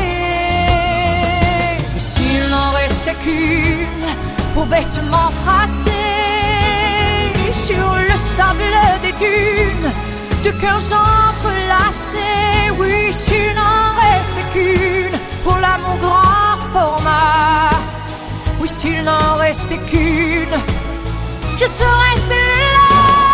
Et s'il n'en restait qu'une pour bêtement tracer sur le sable des dunes de cœurs entrelacés, oui, s'il n'en restait qu'une pour l'amour grand format, oui, s'il n'en restait qu'une, je serais celle-là.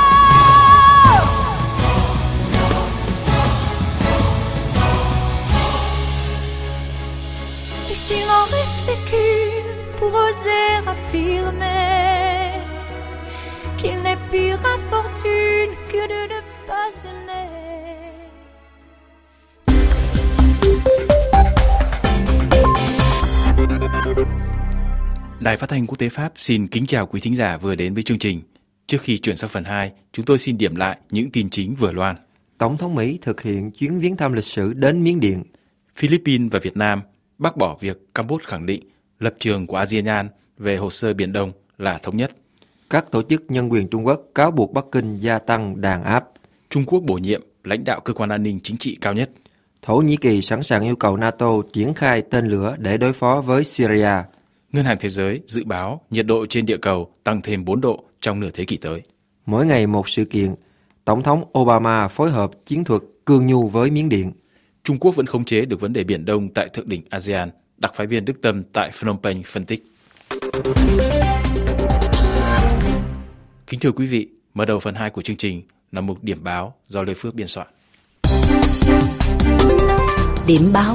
Et s'il n'en restait qu'une pour oser affirmer qu'il n'est pire à fortune que s'aimer. Đài Phát thanh Quốc tế Pháp xin kính chào quý thính giả vừa đến với chương trình. Trước khi chuyển sang phần 2, chúng tôi xin điểm lại những tin chính vừa loan. Tổng thống Mỹ thực hiện chuyến viếng thăm lịch sử đến Miến Điện. Philippines và Việt Nam bác bỏ việc Campuchia khẳng định lập trường của ASEAN về hồ sơ Biển Đông là thống nhất. Các tổ chức nhân quyền Trung Quốc cáo buộc Bắc Kinh gia tăng đàn áp. Trung Quốc bổ nhiệm lãnh đạo cơ quan an ninh chính trị cao nhất. Thổ Nhĩ Kỳ sẵn sàng yêu cầu NATO triển khai tên lửa để đối phó với Syria. Ngân hàng Thế giới dự báo nhiệt độ trên địa cầu tăng thêm 4 độ trong nửa thế kỷ tới. Mỗi ngày một sự kiện, Tổng thống Obama phối hợp chiến thuật cương nhu với Miến Điện. Trung Quốc vẫn khống chế được vấn đề Biển Đông tại thượng đỉnh ASEAN, đặc phái viên Đức Tâm tại Phnom Penh phân tích. Kính thưa quý vị, mở đầu phần 2 của chương trình là mục điểm báo do Lê Phước biên soạn. Điểm báo.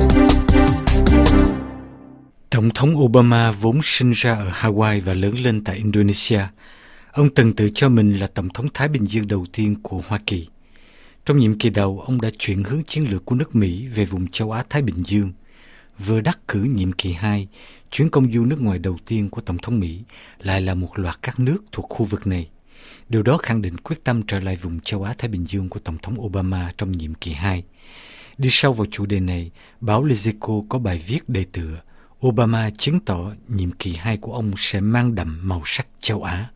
Tổng thống Obama vốn sinh ra ở Hawaii và lớn lên tại Indonesia. Ông từng tự cho mình là Tổng thống Thái Bình Dương đầu tiên của Hoa Kỳ. Trong nhiệm kỳ đầu, ông đã chuyển hướng chiến lược của nước Mỹ về vùng châu Á-Thái Bình Dương. Vừa đắc cử nhiệm kỳ 2, chuyến công du nước ngoài đầu tiên của Tổng thống Mỹ lại là một loạt các nước thuộc khu vực này. Điều đó khẳng định quyết tâm trở lại vùng châu Á-Thái Bình Dương của Tổng thống Obama trong nhiệm kỳ 2. Đi sâu vào chủ đề này, báo Lezeco có bài viết đề tựa Obama chứng tỏ nhiệm kỳ 2 của ông sẽ mang đậm màu sắc châu Á.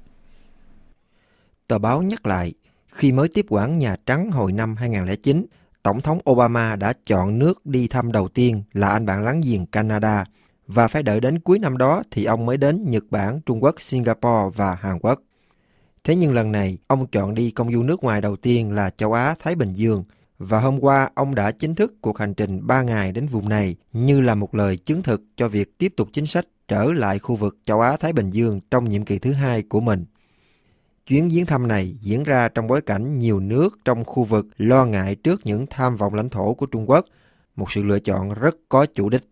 Tờ báo nhắc lại, khi mới tiếp quản Nhà Trắng hồi năm 2009, Tổng thống Obama đã chọn nước đi thăm đầu tiên là anh bạn láng giềng Canada, và phải đợi đến cuối năm đó thì ông mới đến Nhật Bản, Trung Quốc, Singapore và Hàn Quốc. Thế nhưng lần này, ông chọn đi công du nước ngoài đầu tiên là châu Á-Thái Bình Dương, và hôm qua ông đã chính thức cuộc hành trình 3 ngày đến vùng này như là một lời chứng thực cho việc tiếp tục chính sách trở lại khu vực châu Á-Thái Bình Dương trong nhiệm kỳ thứ 2 của mình. Chuyến viếng thăm này diễn ra trong bối cảnh nhiều nước trong khu vực lo ngại trước những tham vọng lãnh thổ của Trung Quốc, một sự lựa chọn rất có chủ đích.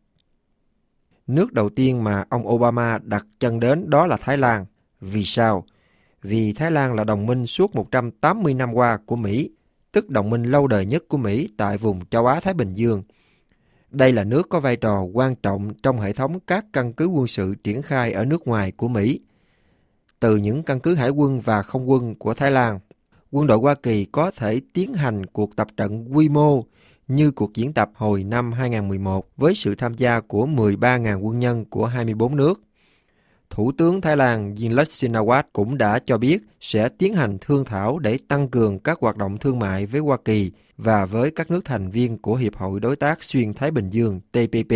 Nước đầu tiên mà ông Obama đặt chân đến đó là Thái Lan. Vì sao? Vì Thái Lan là đồng minh suốt 180 năm qua của Mỹ, tức đồng minh lâu đời nhất của Mỹ tại vùng châu Á-Thái Bình Dương. Đây là nước có vai trò quan trọng trong hệ thống các căn cứ quân sự triển khai ở nước ngoài của Mỹ. Từ những căn cứ hải quân và không quân của Thái Lan, quân đội Hoa Kỳ có thể tiến hành cuộc tập trận quy mô như cuộc diễn tập hồi năm 2011 với sự tham gia của 13.000 quân nhân của 24 nước. Thủ tướng Thái Lan Yingluck Shinawatra cũng đã cho biết sẽ tiến hành thương thảo để tăng cường các hoạt động thương mại với Hoa Kỳ và với các nước thành viên của Hiệp hội Đối tác Xuyên Thái Bình Dương TPP.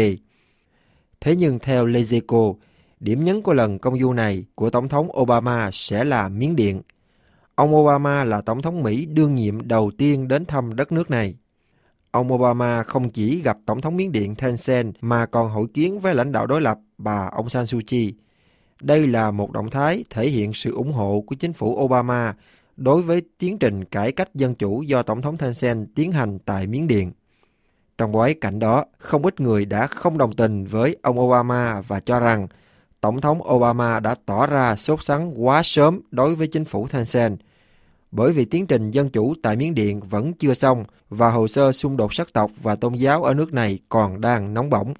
Thế nhưng theo Lezeco, điểm nhấn của lần công du này của Tổng thống Obama sẽ là Miến Điện. Ông Obama là Tổng thống Mỹ đương nhiệm đầu tiên đến thăm đất nước này. Ông Obama không chỉ gặp Tổng thống Miến Điện Thein Sein mà còn hội kiến với lãnh đạo đối lập bà Aung San Suu Kyi. Đây là một động thái thể hiện sự ủng hộ của chính phủ Obama đối với tiến trình cải cách dân chủ do Tổng thống Thein Sein tiến hành tại Miến Điện. Trong bối cảnh đó, không ít người đã không đồng tình với ông Obama và cho rằng Tổng thống Obama đã tỏ ra sốt sắng quá sớm đối với chính phủ Thein Sein, bởi vì tiến trình dân chủ tại Miến Điện vẫn chưa xong và hồ sơ xung đột sắc tộc và tôn giáo ở nước này còn đang nóng bỏng.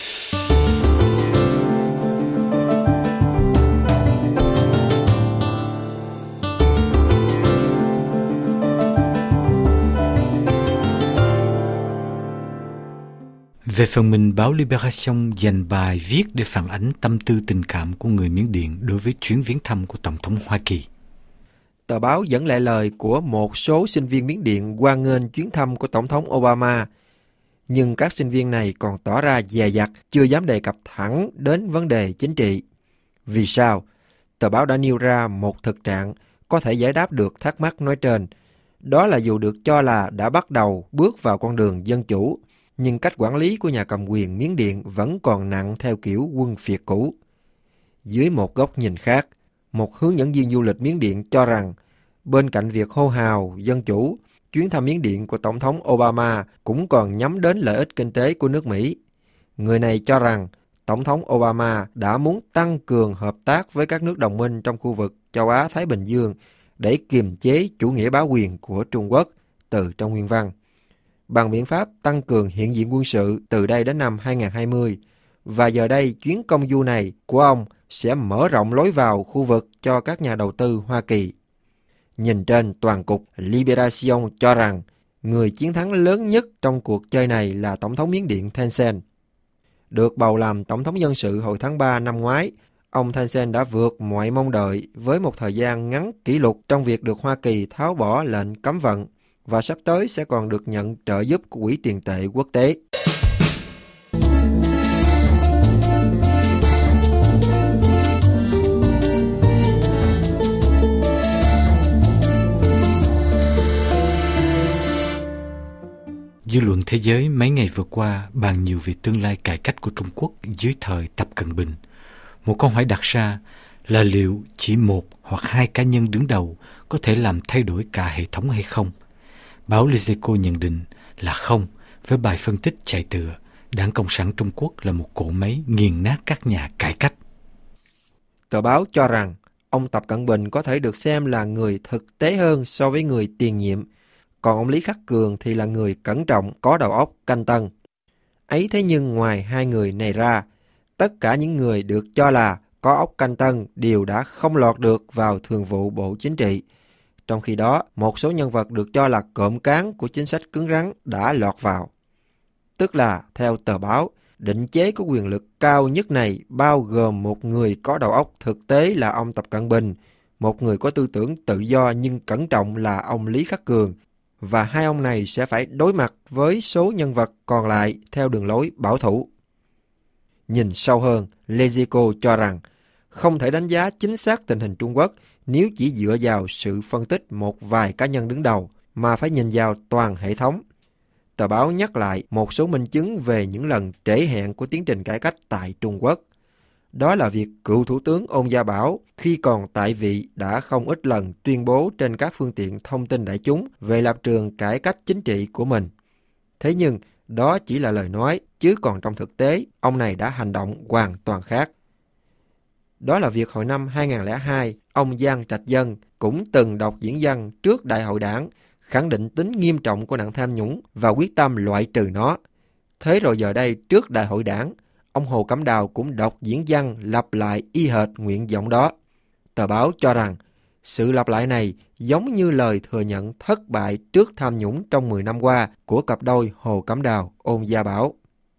Về phần mình, báo Libération dành bài viết để phản ánh tâm tư tình cảm của người Miến Điện đối với chuyến viếng thăm của Tổng thống Hoa Kỳ. Tờ báo dẫn lại lời của một số sinh viên Miến Điện hoan nghênh chuyến thăm của Tổng thống Obama. Nhưng các sinh viên này còn tỏ ra dè dặt, chưa dám đề cập thẳng đến vấn đề chính trị. Vì sao? Tờ báo đã nêu ra một thực trạng có thể giải đáp được thắc mắc nói trên. Đó là dù được cho là đã bắt đầu bước vào con đường dân chủ, nhưng cách quản lý của nhà cầm quyền Miến Điện vẫn còn nặng theo kiểu quân Việt cũ. Dưới một góc nhìn khác, một hướng dẫn viên du lịch Miến Điện cho rằng, bên cạnh việc hô hào dân chủ, chuyến thăm Miến Điện của Tổng thống Obama cũng còn nhắm đến lợi ích kinh tế của nước Mỹ. Người này cho rằng, Tổng thống Obama đã muốn tăng cường hợp tác với các nước đồng minh trong khu vực châu Á-Thái Bình Dương để kiềm chế chủ nghĩa bá quyền của Trung Quốc, từ trong nguyên văn. Bằng biện pháp tăng cường hiện diện quân sự từ đây đến năm 2020, và giờ đây chuyến công du này của ông sẽ mở rộng lối vào khu vực cho các nhà đầu tư Hoa Kỳ. Nhìn trên toàn cục, Libération cho rằng người chiến thắng lớn nhất trong cuộc chơi này là Tổng thống Miến Điện Thein Sein. Được bầu làm Tổng thống dân sự hồi tháng 3 năm ngoái, ông Thein Sein đã vượt mọi mong đợi với một thời gian ngắn kỷ lục trong việc được Hoa Kỳ tháo bỏ lệnh cấm vận, và sắp tới sẽ còn được nhận trợ giúp của Quỹ tiền tệ quốc tế. Dư luận thế giới mấy ngày vừa qua bàn nhiều về tương lai cải cách của Trung Quốc dưới thời Tập Cận Bình. Một câu hỏi đặt ra là liệu chỉ một hoặc hai cá nhân đứng đầu có thể làm thay đổi cả hệ thống hay không? Báo Les Echos nhận định là không, với bài phân tích chạy tựa Đảng Cộng sản Trung Quốc là một cỗ máy nghiền nát các nhà cải cách. Tờ báo cho rằng ông Tập Cận Bình có thể được xem là người thực tế hơn so với người tiền nhiệm, còn ông Lý Khắc Cường thì là người cẩn trọng, có đầu óc canh tân. Ấy thế nhưng ngoài hai người này ra, tất cả những người được cho là có óc canh tân đều đã không lọt được vào Thường vụ Bộ Chính trị. Trong khi đó, một số nhân vật được cho là cộm cán của chính sách cứng rắn đã lọt vào. Tức là, theo tờ báo, định chế của quyền lực cao nhất này bao gồm một người có đầu óc thực tế là ông Tập Cận Bình, một người có tư tưởng tự do nhưng cẩn trọng là ông Lý Khắc Cường, và hai ông này sẽ phải đối mặt với số nhân vật còn lại theo đường lối bảo thủ. Nhìn sâu hơn, Les Echos cho rằng không thể đánh giá chính xác tình hình Trung Quốc nếu chỉ dựa vào sự phân tích một vài cá nhân đứng đầu, mà phải nhìn vào toàn hệ thống. Tờ báo nhắc lại một số minh chứng về những lần trễ hẹn của tiến trình cải cách tại Trung Quốc. Đó là việc cựu Thủ tướng Ôn Gia Bảo khi còn tại vị đã không ít lần tuyên bố trên các phương tiện thông tin đại chúng về lập trường cải cách chính trị của mình. Thế nhưng, đó chỉ là lời nói, chứ còn trong thực tế, ông này đã hành động hoàn toàn khác. Đó là việc hồi năm 2002, ông Giang Trạch Dân cũng từng đọc diễn văn trước Đại hội Đảng, khẳng định tính nghiêm trọng của nạn tham nhũng và quyết tâm loại trừ nó. Thế rồi giờ đây, trước Đại hội Đảng, ông Hồ Cẩm Đào cũng đọc diễn văn lặp lại y hệt nguyện vọng đó. Tờ báo cho rằng, sự lặp lại này giống như lời thừa nhận thất bại trước tham nhũng trong 10 năm qua của cặp đôi Hồ Cẩm Đào, Ôn Gia Bảo.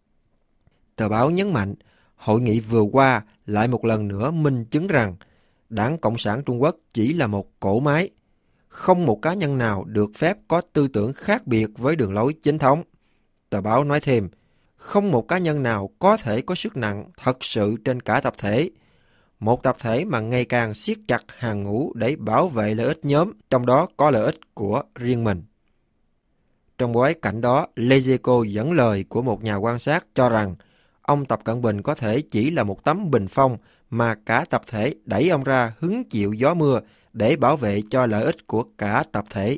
Tờ báo nhấn mạnh, hội nghị vừa qua lại một lần nữa minh chứng rằng Đảng Cộng sản Trung Quốc chỉ là một cỗ máy. Không một cá nhân nào được phép có tư tưởng khác biệt với đường lối chính thống. Tờ báo nói thêm, không một cá nhân nào có thể có sức nặng thật sự trên cả tập thể. Một tập thể mà ngày càng siết chặt hàng ngũ để bảo vệ lợi ích nhóm, trong đó có lợi ích của riêng mình. Trong bối cảnh đó, Les Echos dẫn lời của một nhà quan sát cho rằng ông Tập Cận Bình có thể chỉ là một tấm bình phong mà cả tập thể đẩy ông ra hứng chịu gió mưa để bảo vệ cho lợi ích của cả tập thể.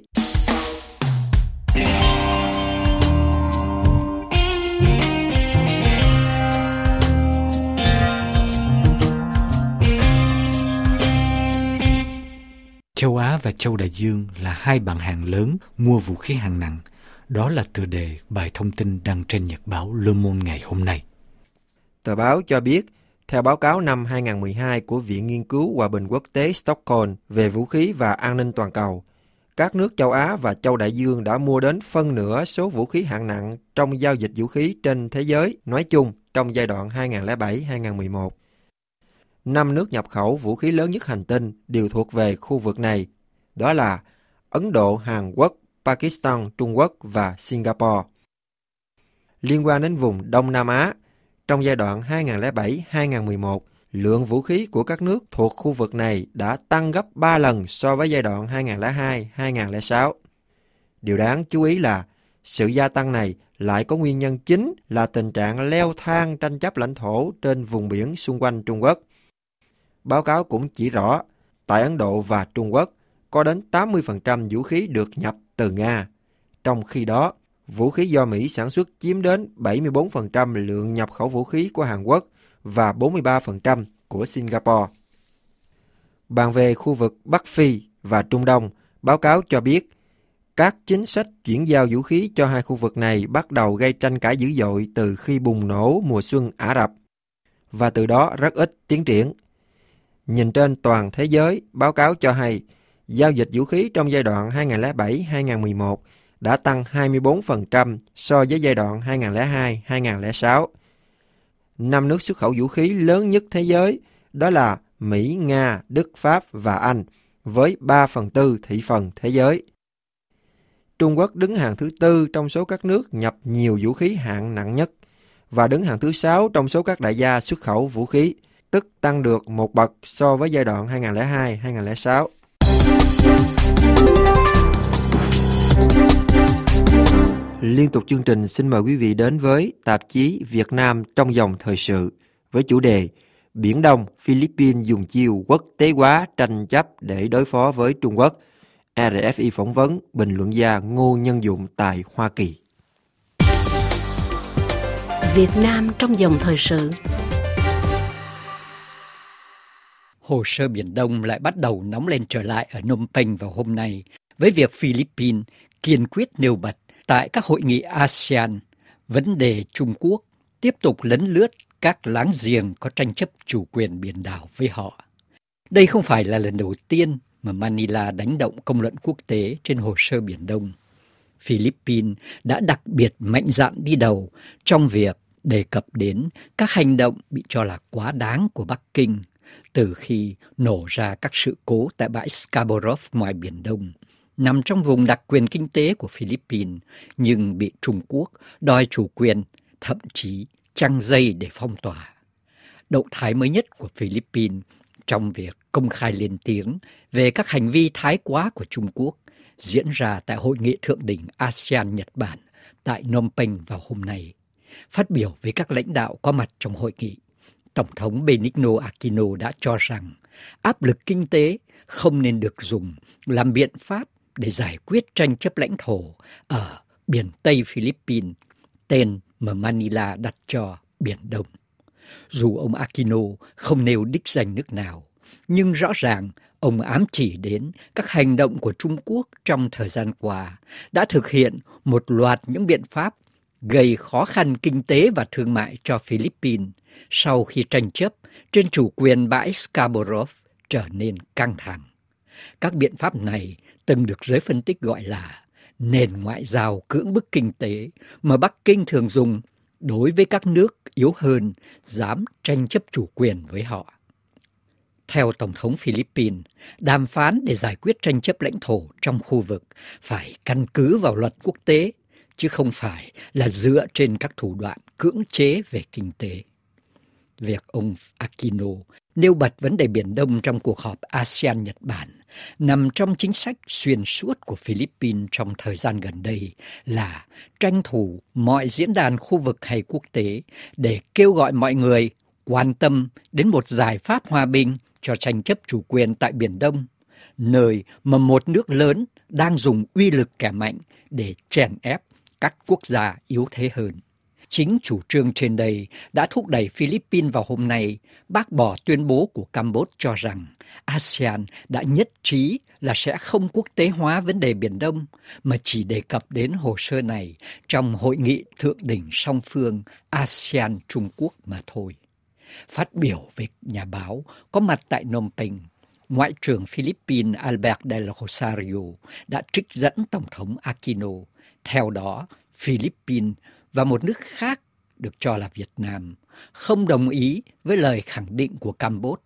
Châu Á và Châu Đại Dương là hai bạn hàng lớn mua vũ khí hạng nặng. Đó là tựa đề bài thông tin đăng trên nhật báo Le Monde ngày hôm nay. Tờ báo cho biết, theo báo cáo năm 2012 của Viện Nghiên cứu Hòa bình Quốc tế Stockholm về vũ khí và an ninh toàn cầu, các nước châu Á và Châu Đại Dương đã mua đến phân nửa số vũ khí hạng nặng trong giao dịch vũ khí trên thế giới nói chung trong giai đoạn 2007-2011. 5 nước nhập khẩu vũ khí lớn nhất hành tinh đều thuộc về khu vực này, đó là Ấn Độ, Hàn Quốc, Pakistan, Trung Quốc và Singapore. Liên quan đến vùng Đông Nam Á, trong giai đoạn 2007-2011, lượng vũ khí của các nước thuộc khu vực này đã tăng gấp 3 lần so với giai đoạn 2002-2006. Điều đáng chú ý là sự gia tăng này lại có nguyên nhân chính là tình trạng leo thang tranh chấp lãnh thổ trên vùng biển xung quanh Trung Quốc. Báo cáo cũng chỉ rõ, tại Ấn Độ và Trung Quốc, có đến 80% vũ khí được nhập từ Nga. Trong khi đó, vũ khí do Mỹ sản xuất chiếm đến 74% lượng nhập khẩu vũ khí của Hàn Quốc và 43% của Singapore. Bàn về khu vực Bắc Phi và Trung Đông, báo cáo cho biết, Các chính sách chuyển giao vũ khí cho hai khu vực này bắt đầu gây tranh cãi dữ dội từ khi bùng nổ mùa xuân Ả Rập, và từ đó rất ít tiến triển. Nhìn trên toàn thế giới, báo cáo cho hay giao dịch vũ khí trong giai đoạn 2007-2011 đã tăng 24% so với giai đoạn 2002-2006. 5 nước xuất khẩu vũ khí lớn nhất thế giới đó là Mỹ, Nga, Đức, Pháp và Anh, với 3/4 thị phần thế giới. Trung Quốc đứng hàng thứ 4 trong số các nước nhập nhiều vũ khí hạng nặng nhất và đứng hàng thứ 6 trong số các đại gia xuất khẩu vũ khí, tức tăng được một bậc so với giai đoạn 2002-2006. Liên tục chương trình xin mời quý vị đến với tạp chí Việt Nam trong dòng thời sự với chủ đề Biển Đông, Philippines dùng chiêu quốc tế hóa tranh chấp để đối phó với Trung Quốc. RFI phỏng vấn bình luận gia Ngô Nhân Dụng tại Hoa Kỳ. Việt Nam trong dòng thời sự. Hồ sơ Biển Đông lại bắt đầu nóng lên trở lại ở Phnom Penh vào hôm nay, với việc Philippines kiên quyết nêu bật tại các hội nghị ASEAN vấn đề Trung Quốc tiếp tục lấn lướt các láng giềng có tranh chấp chủ quyền biển đảo với họ. Đây không phải là lần đầu tiên mà Manila đánh động công luận quốc tế trên hồ sơ Biển Đông. Philippines đã đặc biệt mạnh dạn đi đầu trong việc đề cập đến các hành động bị cho là quá đáng của Bắc Kinh từ khi nổ ra các sự cố tại bãi Scarborough ngoài Biển Đông, nằm trong vùng đặc quyền kinh tế của Philippines, nhưng bị Trung Quốc đòi chủ quyền, thậm chí trăng dây để phong tỏa. Động thái mới nhất của Philippines trong việc công khai lên tiếng về các hành vi thái quá của Trung Quốc diễn ra tại Hội nghị Thượng đỉnh ASEAN-Nhật Bản tại Phnom Penh vào hôm nay. Phát biểu với các lãnh đạo có mặt trong hội nghị, Tổng thống Benigno Aquino đã cho rằng áp lực kinh tế không nên được dùng làm biện pháp để giải quyết tranh chấp lãnh thổ ở biển Tây Philippines, tên mà Manila đặt cho Biển Đông. Dù ông Aquino không nêu đích danh nước nào, nhưng rõ ràng ông ám chỉ đến các hành động của Trung Quốc trong thời gian qua đã thực hiện một loạt những biện pháp gây khó khăn kinh tế và thương mại cho Philippines sau khi tranh chấp trên chủ quyền bãi Scarborough trở nên căng thẳng. Các biện pháp này từng được giới phân tích gọi là nền ngoại giao cưỡng bức kinh tế mà Bắc Kinh thường dùng đối với các nước yếu hơn dám tranh chấp chủ quyền với họ. Theo Tổng thống Philippines, đàm phán để giải quyết tranh chấp lãnh thổ trong khu vực phải căn cứ vào luật quốc tế, chứ không phải là dựa trên các thủ đoạn cưỡng chế về kinh tế. Việc ông Aquino nêu bật vấn đề Biển Đông trong cuộc họp ASEAN-Nhật Bản nằm trong chính sách xuyên suốt của Philippines trong thời gian gần đây là tranh thủ mọi diễn đàn khu vực hay quốc tế để kêu gọi mọi người quan tâm đến một giải pháp hòa bình cho tranh chấp chủ quyền tại Biển Đông, nơi mà một nước lớn đang dùng uy lực kẻ mạnh để chèn ép các quốc gia yếu thế hơn. Chính chủ trương trên đây đã thúc đẩy Philippines vào hôm nay bác bỏ tuyên bố của Campuchia cho rằng ASEAN đã nhất trí là sẽ không quốc tế hóa vấn đề Biển Đông, mà chỉ đề cập đến hồ sơ này trong hội nghị thượng đỉnh song phương ASEAN-Trung Quốc mà thôi. Phát biểu với nhà báo có mặt tại Phnom Penh, Ngoại trưởng Philippines Albert del Rosario đã trích dẫn Tổng thống Aquino. Theo đó, Philippines và một nước khác được cho là Việt Nam không đồng ý với lời khẳng định của Campuchia,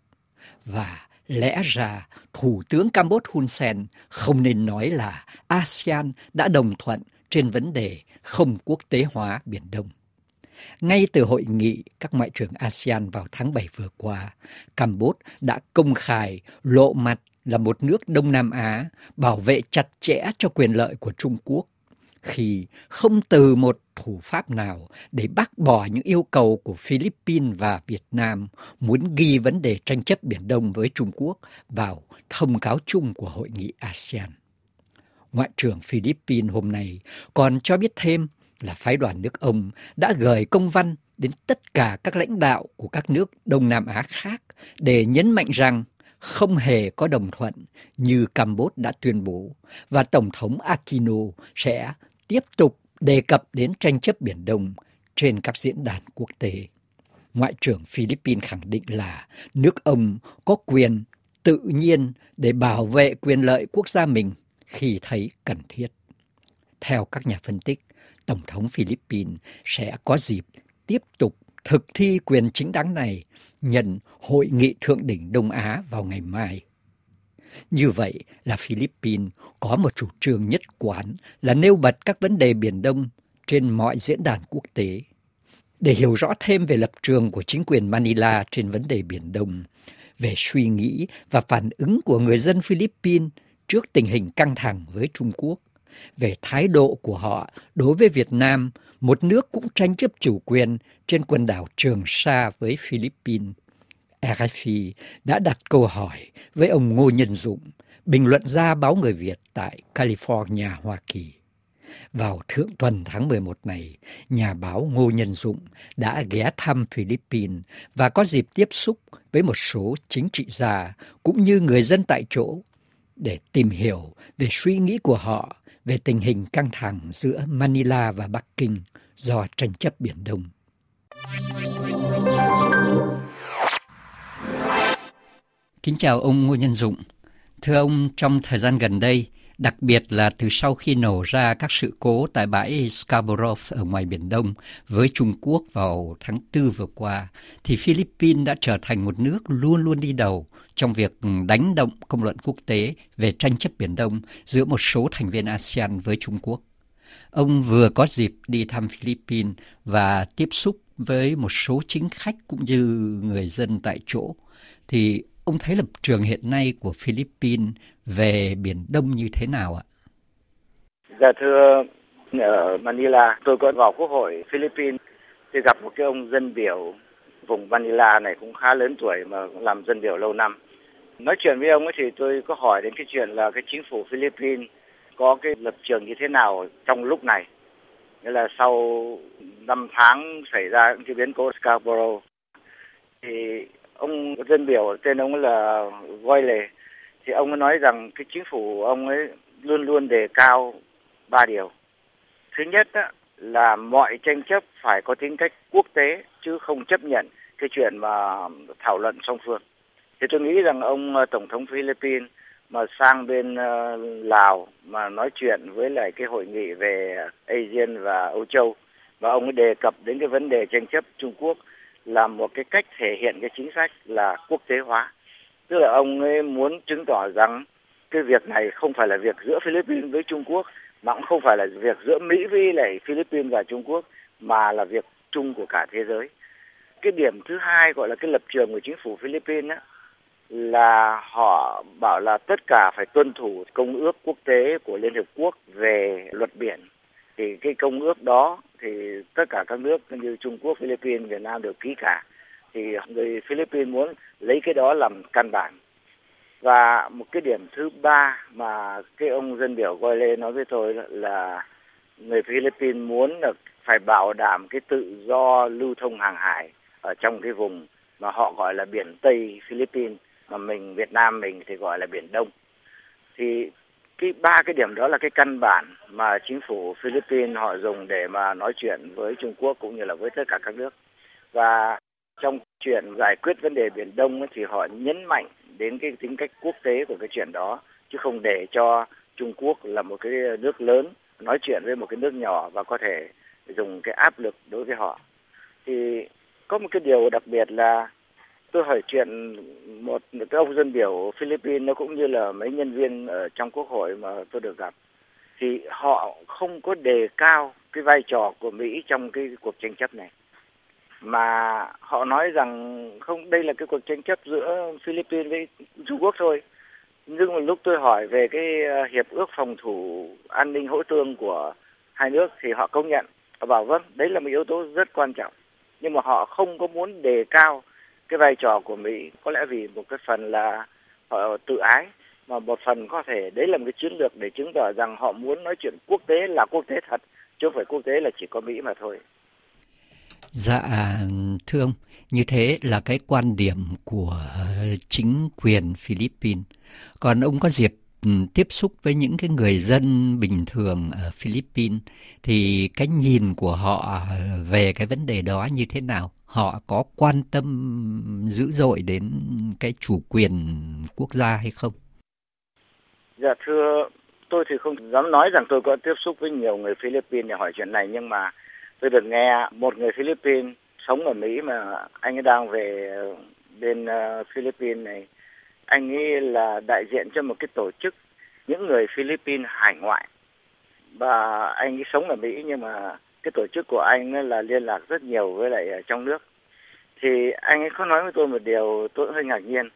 và lẽ ra Thủ tướng Campuchia Hun Sen không nên nói là ASEAN đã đồng thuận trên vấn đề không quốc tế hóa Biển Đông. Ngay từ hội nghị các ngoại trưởng ASEAN vào tháng 7 vừa qua, Campuchia đã công khai lộ mặt là một nước Đông Nam Á bảo vệ chặt chẽ cho quyền lợi của Trung Quốc, khi không từ một thủ pháp nào để bác bỏ những yêu cầu của Philippines và Việt Nam muốn ghi vấn đề tranh chấp Biển Đông với Trung Quốc vào thông cáo chung của hội nghị ASEAN. Ngoại trưởng Philippines hôm nay còn cho biết thêm là phái đoàn nước ông đã gửi công văn đến tất cả các lãnh đạo của các nước Đông Nam Á khác để nhấn mạnh rằng không hề có đồng thuận như Campuchia đã tuyên bố, và Tổng thống Aquino sẽ tiếp tục đề cập đến tranh chấp Biển Đông trên các diễn đàn quốc tế. Ngoại trưởng Philippines khẳng định là nước ông có quyền tự nhiên để bảo vệ quyền lợi quốc gia mình khi thấy cần thiết. Theo các nhà phân tích, Tổng thống Philippines sẽ có dịp tiếp tục thực thi quyền chính đáng này nhân Hội nghị Thượng đỉnh Đông Á vào ngày mai. Như vậy là Philippines có một chủ trương nhất quán là nêu bật các vấn đề Biển Đông trên mọi diễn đàn quốc tế. Để hiểu rõ thêm về lập trường của chính quyền Manila trên vấn đề Biển Đông, về suy nghĩ và phản ứng của người dân Philippines trước tình hình căng thẳng với Trung Quốc, về thái độ của họ đối với Việt Nam, một nước cũng tranh chấp chủ quyền trên quần đảo Trường Sa với Philippines, RFI đã đặt câu hỏi với ông Ngô Nhân Dụng, bình luận gia báo Người Việt tại California, Hoa Kỳ. Vào thượng tuần tháng 11 này, nhà báo Ngô Nhân Dụng đã ghé thăm Philippines và có dịp tiếp xúc với một số chính trị gia cũng như người dân tại chỗ để tìm hiểu về suy nghĩ của họ về tình hình căng thẳng giữa Manila và Bắc Kinh do tranh chấp Biển Đông. Kính chào ông Ngô Nhân Dụng. Thưa ông, trong thời gian gần đây, đặc biệt là từ sau khi nổ ra các sự cố tại bãi Scarborough ở ngoài Biển Đông với Trung Quốc vào tháng 4 vừa qua, thì Philippines đã trở thành một nước luôn luôn đi đầu trong việc đánh động công luận quốc tế về tranh chấp Biển Đông giữa một số thành viên ASEAN với Trung Quốc. Ông vừa có dịp đi thăm Philippines và tiếp xúc với một số chính khách cũng như người dân tại chỗ, thì ông thấy lập trường hiện nay của Philippines về Biển Đông như thế nào ạ? Dạ thưa, ở Manila tôi có vào Quốc hội Philippines thì gặp một cái ông dân biểu vùng Manila này cũng khá lớn tuổi mà cũng làm dân biểu lâu năm. Nói chuyện với ông ấy thì tôi có hỏi đến cái chuyện là cái chính phủ Philippines có cái lập trường như thế nào trong lúc này. Nghĩa là sau 5 tháng xảy ra cái biến cố Scarborough thì ông dân biểu tên ông là Goyle thì ông ấy nói rằng cái chính phủ ông ấy luôn luôn đề cao 3 điều. Thứ nhất á, là mọi tranh chấp phải có tính cách quốc tế chứ không chấp nhận cái chuyện mà thảo luận song phương. Thì tôi nghĩ rằng ông Tổng thống Philippines mà sang bên Lào mà nói chuyện với lại cái hội nghị về ASEAN và Âu Châu và ông ấy đề cập đến cái vấn đề tranh chấp Trung Quốc là một cái cách thể hiện cái chính sách là quốc tế hóa. Tức là ông ấy muốn chứng tỏ rằng cái việc này không phải là việc giữa Philippines với Trung Quốc, mà cũng không phải là việc giữa Mỹ với lại Philippines và Trung Quốc, mà là việc chung của cả thế giới. Cái điểm thứ hai gọi là cái lập trường của chính phủ Philippines á, là họ bảo là tất cả phải tuân thủ công ước quốc tế của Liên Hợp Quốc về luật biển. Thì cái công ước đó thì tất cả các nước như Trung Quốc, Philippines, Việt Nam đều ký cả. Thì người Philippines muốn lấy cái đó làm căn bản. Và một cái điểm thứ ba mà cái ông dân biểu Goyle nói với tôi là người Philippines muốn là phải bảo đảm cái tự do lưu thông hàng hải ở trong cái vùng mà họ gọi là biển Tây Philippines, mà mình Việt Nam mình thì gọi là Biển Đông. Thì cái ba cái điểm đó là cái căn bản mà chính phủ Philippines họ dùng để mà nói chuyện với Trung Quốc cũng như là với tất cả các nước. Và trong chuyện giải quyết vấn đề Biển Đông thì họ nhấn mạnh đến cái tính cách quốc tế của cái chuyện đó, chứ không để cho Trung Quốc là một cái nước lớn nói chuyện với một cái nước nhỏ và có thể dùng cái áp lực đối với họ. Thì có một cái điều đặc biệt là tôi hỏi chuyện một cái ông dân biểu Philippines, nó cũng như là mấy nhân viên ở trong Quốc hội mà tôi được gặp, thì họ không có đề cao cái vai trò của Mỹ trong cái cuộc tranh chấp này, mà họ nói rằng không, đây là cái cuộc tranh chấp giữa Philippines với Trung Quốc thôi. Nhưng mà lúc tôi hỏi về cái hiệp ước phòng thủ an ninh hỗ tương của hai nước thì họ công nhận, họ bảo vâng, đấy là một yếu tố rất quan trọng, nhưng mà họ không có muốn đề cao cái vai trò của Mỹ, có lẽ vì một cái phần là họ tự ái, mà một phần có thể đấy là một cái chiến lược để chứng tỏ rằng họ muốn nói chuyện quốc tế là quốc tế thật, chứ không phải quốc tế là chỉ có Mỹ mà thôi. Dạ, thưa ông, như thế là cái quan điểm của chính quyền Philippines. Còn ông có dịp tiếp xúc với những cái người dân bình thường ở Philippines thì cái nhìn của họ về cái vấn đề đó như thế nào? Họ có quan tâm dữ dội đến cái chủ quyền quốc gia hay không? Dạ thưa, tôi thì không dám nói rằng tôi có tiếp xúc với nhiều người Philippines để hỏi chuyện này, nhưng mà tôi được nghe một người Philippines sống ở Mỹ mà anh ấy đang về bên Philippines này. Anh ấy là đại diện cho một cái tổ chức những người Philippines hải ngoại, và anh ấy sống ở Mỹ, nhưng mà cái tổ chức của anh ấy là liên lạc rất nhiều với lại trong nước. Thì anh ấy có nói với tôi một điều tôi hơi ngạc nhiên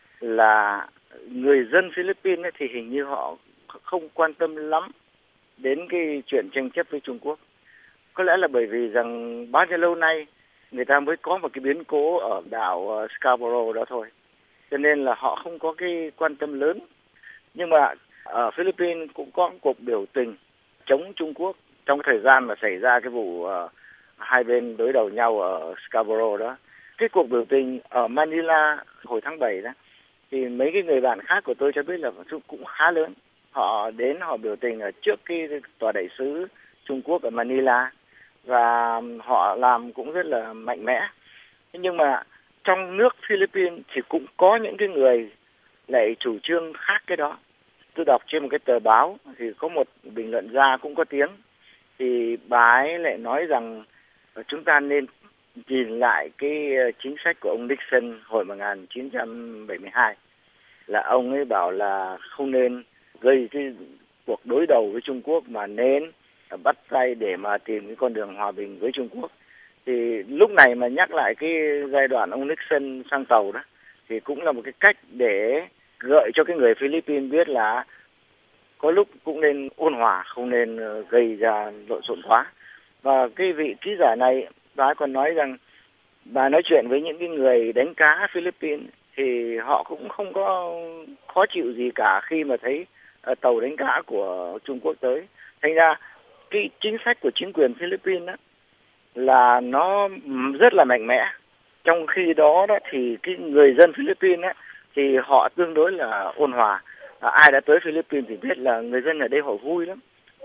là người dân Philippines ấy thì hình như họ không quan tâm lắm đến cái chuyện tranh chấp với Trung Quốc. Có lẽ là bởi vì rằng bao nhiêu lâu nay người ta mới có một cái biến cố ở đảo Scarborough đó thôi, cho nên là họ không có cái quan tâm lớn. Nhưng mà ở Philippines cũng có cuộc biểu tình chống Trung Quốc trong cái thời gian mà xảy ra cái vụ hai bên đối đầu nhau ở Scarborough đó. Cái cuộc biểu tình ở Manila hồi tháng 7 đó, thì mấy cái người bạn khác của tôi cho biết là cũng khá lớn. Họ đến họ biểu tình ở trước cái tòa đại sứ Trung Quốc ở Manila, và họ làm cũng rất là mạnh mẽ. Nhưng mà trong nước Philippines thì cũng có những cái người lại chủ trương khác cái đó. Tôi đọc trên một cái tờ báo thì có một bình luận gia cũng có tiếng, thì bà ấy lại nói rằng chúng ta nên nhìn lại cái chính sách của ông Nixon hồi 1972, là ông ấy bảo là không nên gây cái cuộc đối đầu với Trung Quốc mà nên bắt tay để mà tìm cái con đường hòa bình với Trung Quốc. Thì lúc này mà nhắc lại cái giai đoạn ông Nixon sang tàu đó thì cũng là một cái cách để gợi cho cái người Philippines biết là có lúc cũng nên ôn hòa, không nên gây ra lộn xộn quá. Và cái vị ký giả này, bà ấy còn nói rằng bà nói chuyện với những cái người đánh cá Philippines thì họ cũng không có khó chịu gì cả khi mà thấy tàu đánh cá của Trung Quốc tới. Thành ra cái chính sách của chính quyền Philippines đó là nó rất là mạnh mẽ. Trong khi đó thì cái người dân Philippines á, thì họ tương đối là ôn hòa. Ai đã tới Philippines thì biết là người dân ở đây họ vui lắm.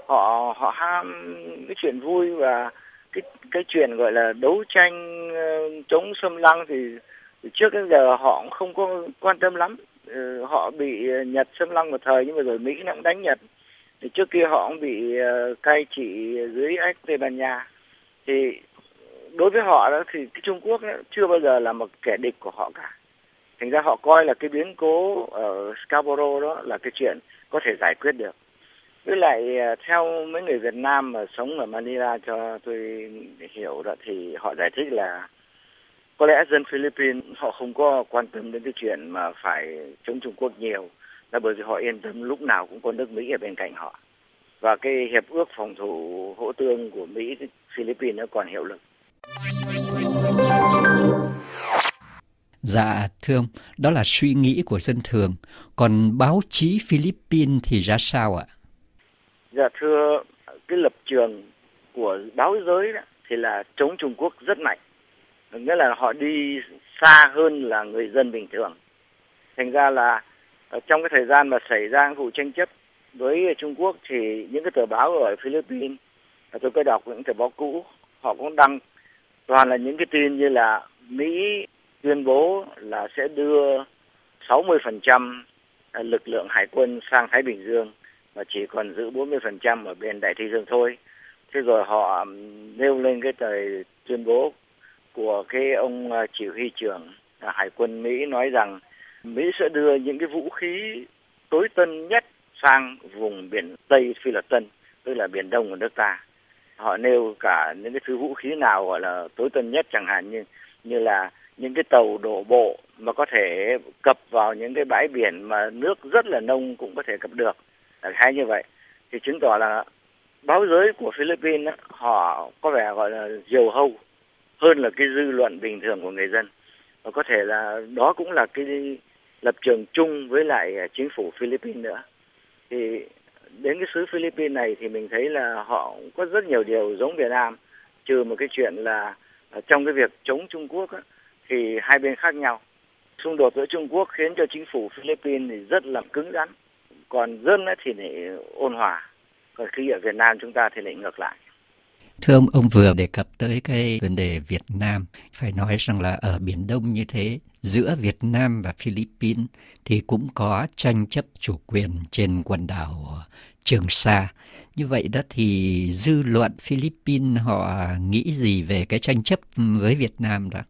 Họ ham cái chuyện vui, và cái chuyện gọi là đấu tranh chống xâm lăng thì trước đến giờ họ cũng không có quan tâm lắm. Họ bị Nhật xâm lăng một thời, nhưng mà rồi Mỹ nó cũng đánh Nhật. Thì trước kia họ cũng bị cai trị dưới ách Tây Ban Nha. Thì đối với họ đó thì cái Trung Quốc đó chưa bao giờ là một kẻ địch của họ cả. Thành ra họ coi là cái biến cố ở Scarborough đó là cái chuyện có thể giải quyết được. Với lại theo mấy người Việt Nam mà sống ở Manila cho tôi hiểu đó, thì họ giải thích là có lẽ dân Philippines họ không có quan tâm đến cái chuyện mà phải chống Trung Quốc nhiều, là bởi vì họ yên tâm lúc nào cũng có nước Mỹ ở bên cạnh họ. Và cái hiệp ước phòng thủ hỗ tương của Mỹ Philippines nó còn hiệu lực. Dạ thưa ông, đó là suy nghĩ của dân thường. Còn báo chí Philippines thì ra sao ạ? Dạ thưa, cái lập trường của báo giới đó thì là chống Trung Quốc rất mạnh. Nghĩa là họ đi xa hơn là người dân bình thường. Thành ra là trong cái thời gian mà xảy ra vụ tranh chấp với Trung Quốc thì những cái tờ báo ở Philippines, tôi có đọc những tờ báo cũ, họ cũng đăng toàn là những cái tin như là Mỹ tuyên bố là sẽ đưa 60% lực lượng hải quân sang Thái Bình Dương mà chỉ còn giữ 40% ở bên Đại Tây Dương thôi. Thế rồi họ nêu lên cái tờ tuyên bố của cái ông chỉ huy trưởng Hải quân Mỹ nói rằng Mỹ sẽ đưa những cái vũ khí tối tân nhất sang vùng biển Tây Phi Luật Tân, tức là biển Đông của nước ta. Họ nêu cả những cái thứ vũ khí nào gọi là tối tân nhất, chẳng hạn như là những cái tàu đổ bộ mà có thể cập vào những cái bãi biển mà nước rất là nông cũng có thể cập được, hay như vậy. Thì chứng tỏ là báo giới của Philippines họ có vẻ gọi là diều hâu hơn là cái dư luận bình thường của người dân. Và có thể là đó cũng là cái lập trường chung với lại chính phủ Philippines nữa. Thì đến cái xứ Philippines này thì mình thấy là họ có rất nhiều điều giống Việt Nam, trừ một cái chuyện là trong cái việc chống Trung Quốc á, thì hai bên khác nhau. Xung đột giữa Trung Quốc khiến cho chính phủ Philippines thì rất là cứng rắn, còn dân thì lại ôn hòa. Còn khi ở Việt Nam chúng ta thì lại ngược lại. Thưa ông vừa đề cập tới cái vấn đề Việt Nam. Phải nói rằng là ở Biển Đông như thế, giữa Việt Nam và Philippines thì cũng có tranh chấp chủ quyền trên quần đảo Trường Sa. Như vậy đó thì dư luận Philippines họ nghĩ gì về cái tranh chấp với Việt Nam đó?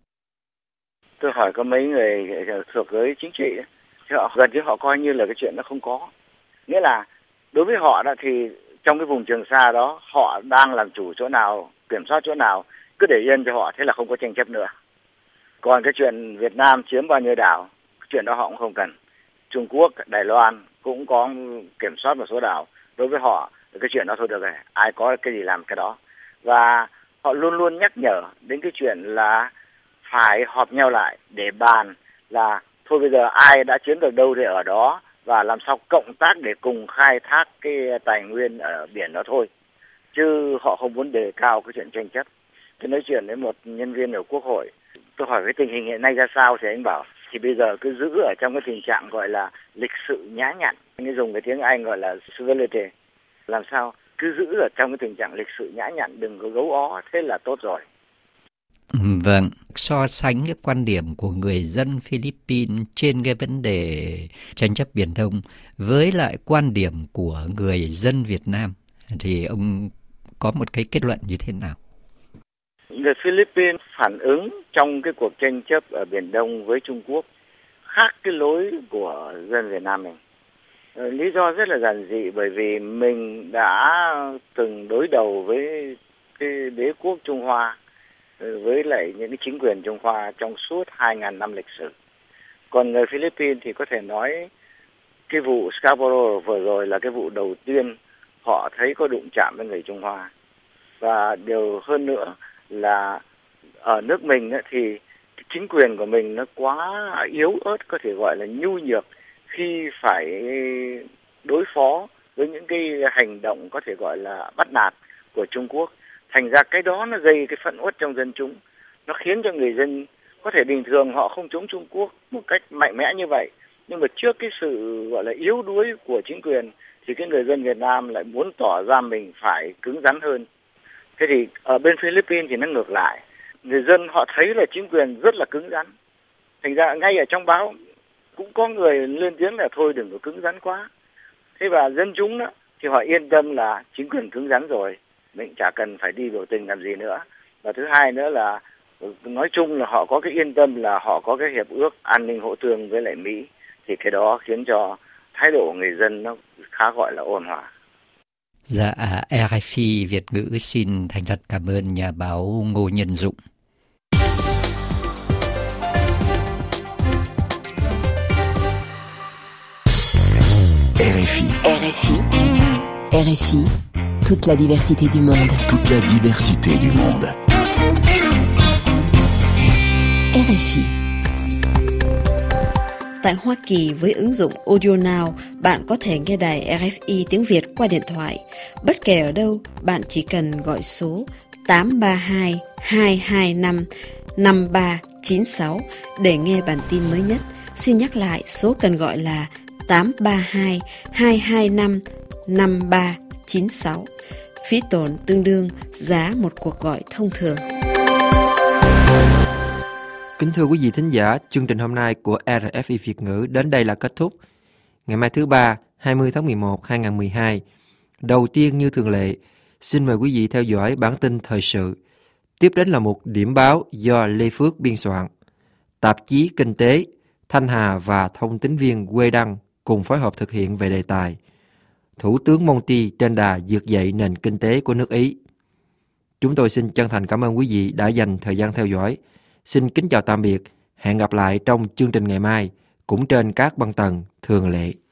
Tôi hỏi có mấy người thuộc giới chính trị, thì họ gần như họ coi như là cái chuyện nó không có. Nghĩa là đối với họ đó thì trong cái vùng Trường Sa đó, họ đang làm chủ chỗ nào, kiểm soát chỗ nào, cứ để yên cho họ, thế là không có tranh chấp nữa. Còn cái chuyện Việt Nam chiếm bao nhiêu đảo, chuyện đó họ cũng không cần. Trung Quốc, Đài Loan cũng có kiểm soát một số đảo. Đối với họ, cái chuyện đó thôi được rồi, ai có cái gì làm cái đó. Và họ luôn luôn nhắc nhở đến cái chuyện là phải họp nhau lại để bàn là thôi bây giờ ai đã chiếm được đâu thì ở đó, và làm sao cộng tác để cùng khai thác cái tài nguyên ở biển đó thôi. Chứ họ không muốn đề cao cái chuyện tranh chấp. Tôi nói chuyện với một nhân viên ở Quốc hội, tôi hỏi cái tình hình hiện nay ra sao thì anh bảo thì bây giờ cứ giữ ở trong cái tình trạng gọi là lịch sự nhã nhặn, anh dùng cái tiếng Anh gọi là civility. Làm sao cứ giữ ở trong cái tình trạng lịch sự nhã nhặn, đừng có gấu ó, thế là tốt rồi. Vâng, so sánh cái quan điểm của người dân Philippines trên cái vấn đề tranh chấp Biển Đông với lại quan điểm của người dân Việt Nam thì ông có một cái kết luận như thế nào? Người Philippines phản ứng trong cái cuộc tranh chấp ở Biển Đông với Trung Quốc khác cái lối của dân Việt Nam mình. Lý do rất là giản dị, bởi vì mình đã từng đối đầu với cái đế quốc Trung Hoa, với lại những cái chính quyền Trung Hoa trong suốt 2.000 năm lịch sử. Còn người Philippines thì có thể nói cái vụ Scarborough vừa rồi là cái vụ đầu tiên họ thấy có đụng chạm với người Trung Hoa. Và điều hơn nữa là ở nước mình thì chính quyền của mình nó quá yếu ớt, có thể gọi là nhu nhược khi phải đối phó với những cái hành động có thể gọi là bắt nạt của Trung Quốc. Thành ra cái đó nó gây cái phẫn uất trong dân chúng, nó khiến cho người dân có thể bình thường họ không chống Trung Quốc một cách mạnh mẽ như vậy, nhưng mà trước cái sự gọi là yếu đuối của chính quyền thì cái người dân Việt Nam lại muốn tỏ ra mình phải cứng rắn hơn. Thế thì ở bên Philippines thì nó ngược lại, người dân họ thấy là chính quyền rất là cứng rắn, thành ra ngay ở trong báo cũng có người lên tiếng là thôi đừng có cứng rắn quá. Thế và dân chúng đó thì họ yên tâm là chính quyền cứng rắn rồi, mình chả cần phải đi biểu tình làm gì nữa. Và thứ hai nữa là nói chung là họ có cái yên tâm là họ có cái hiệp ước an ninh hỗ tương với lại Mỹ, thì cái đó khiến cho thái độ của người dân nó khá gọi là ôn hòa. Dạ, RFI Việt ngữ xin thành thật cảm ơn nhà báo Ngô Nhân Dụng. RFI. RFI, toute la diversité du monde. Toute la diversité du monde. RFI. Tại Hoa Kỳ với ứng dụng AudioNow, bạn có thể nghe đài RFI tiếng Việt qua điện thoại. Bất kể ở đâu, bạn chỉ cần gọi số 832 225 5396 để nghe bản tin mới nhất. Xin nhắc lại, số cần gọi là 832 225 5396. Phí tổn tương đương giá một cuộc gọi thông thường. Kính thưa quý vị thính giả, chương trình hôm nay của RFI Việt ngữ đến đây là kết thúc. Ngày mai thứ Ba, 20 tháng 11, 2012, đầu tiên như thường lệ, xin mời quý vị theo dõi bản tin thời sự. Tiếp đến là một điểm báo do Lê Phước biên soạn. Tạp chí Kinh tế, Thanh Hà và thông tín viên Quê Đăng cùng phối hợp thực hiện về đề tài Thủ tướng Monti trên đà vực dậy nền kinh tế của nước Ý. Chúng tôi xin chân thành cảm ơn quý vị đã dành thời gian theo dõi. Xin kính chào tạm biệt, hẹn gặp lại trong chương trình ngày mai, cũng trên các băng tần thường lệ.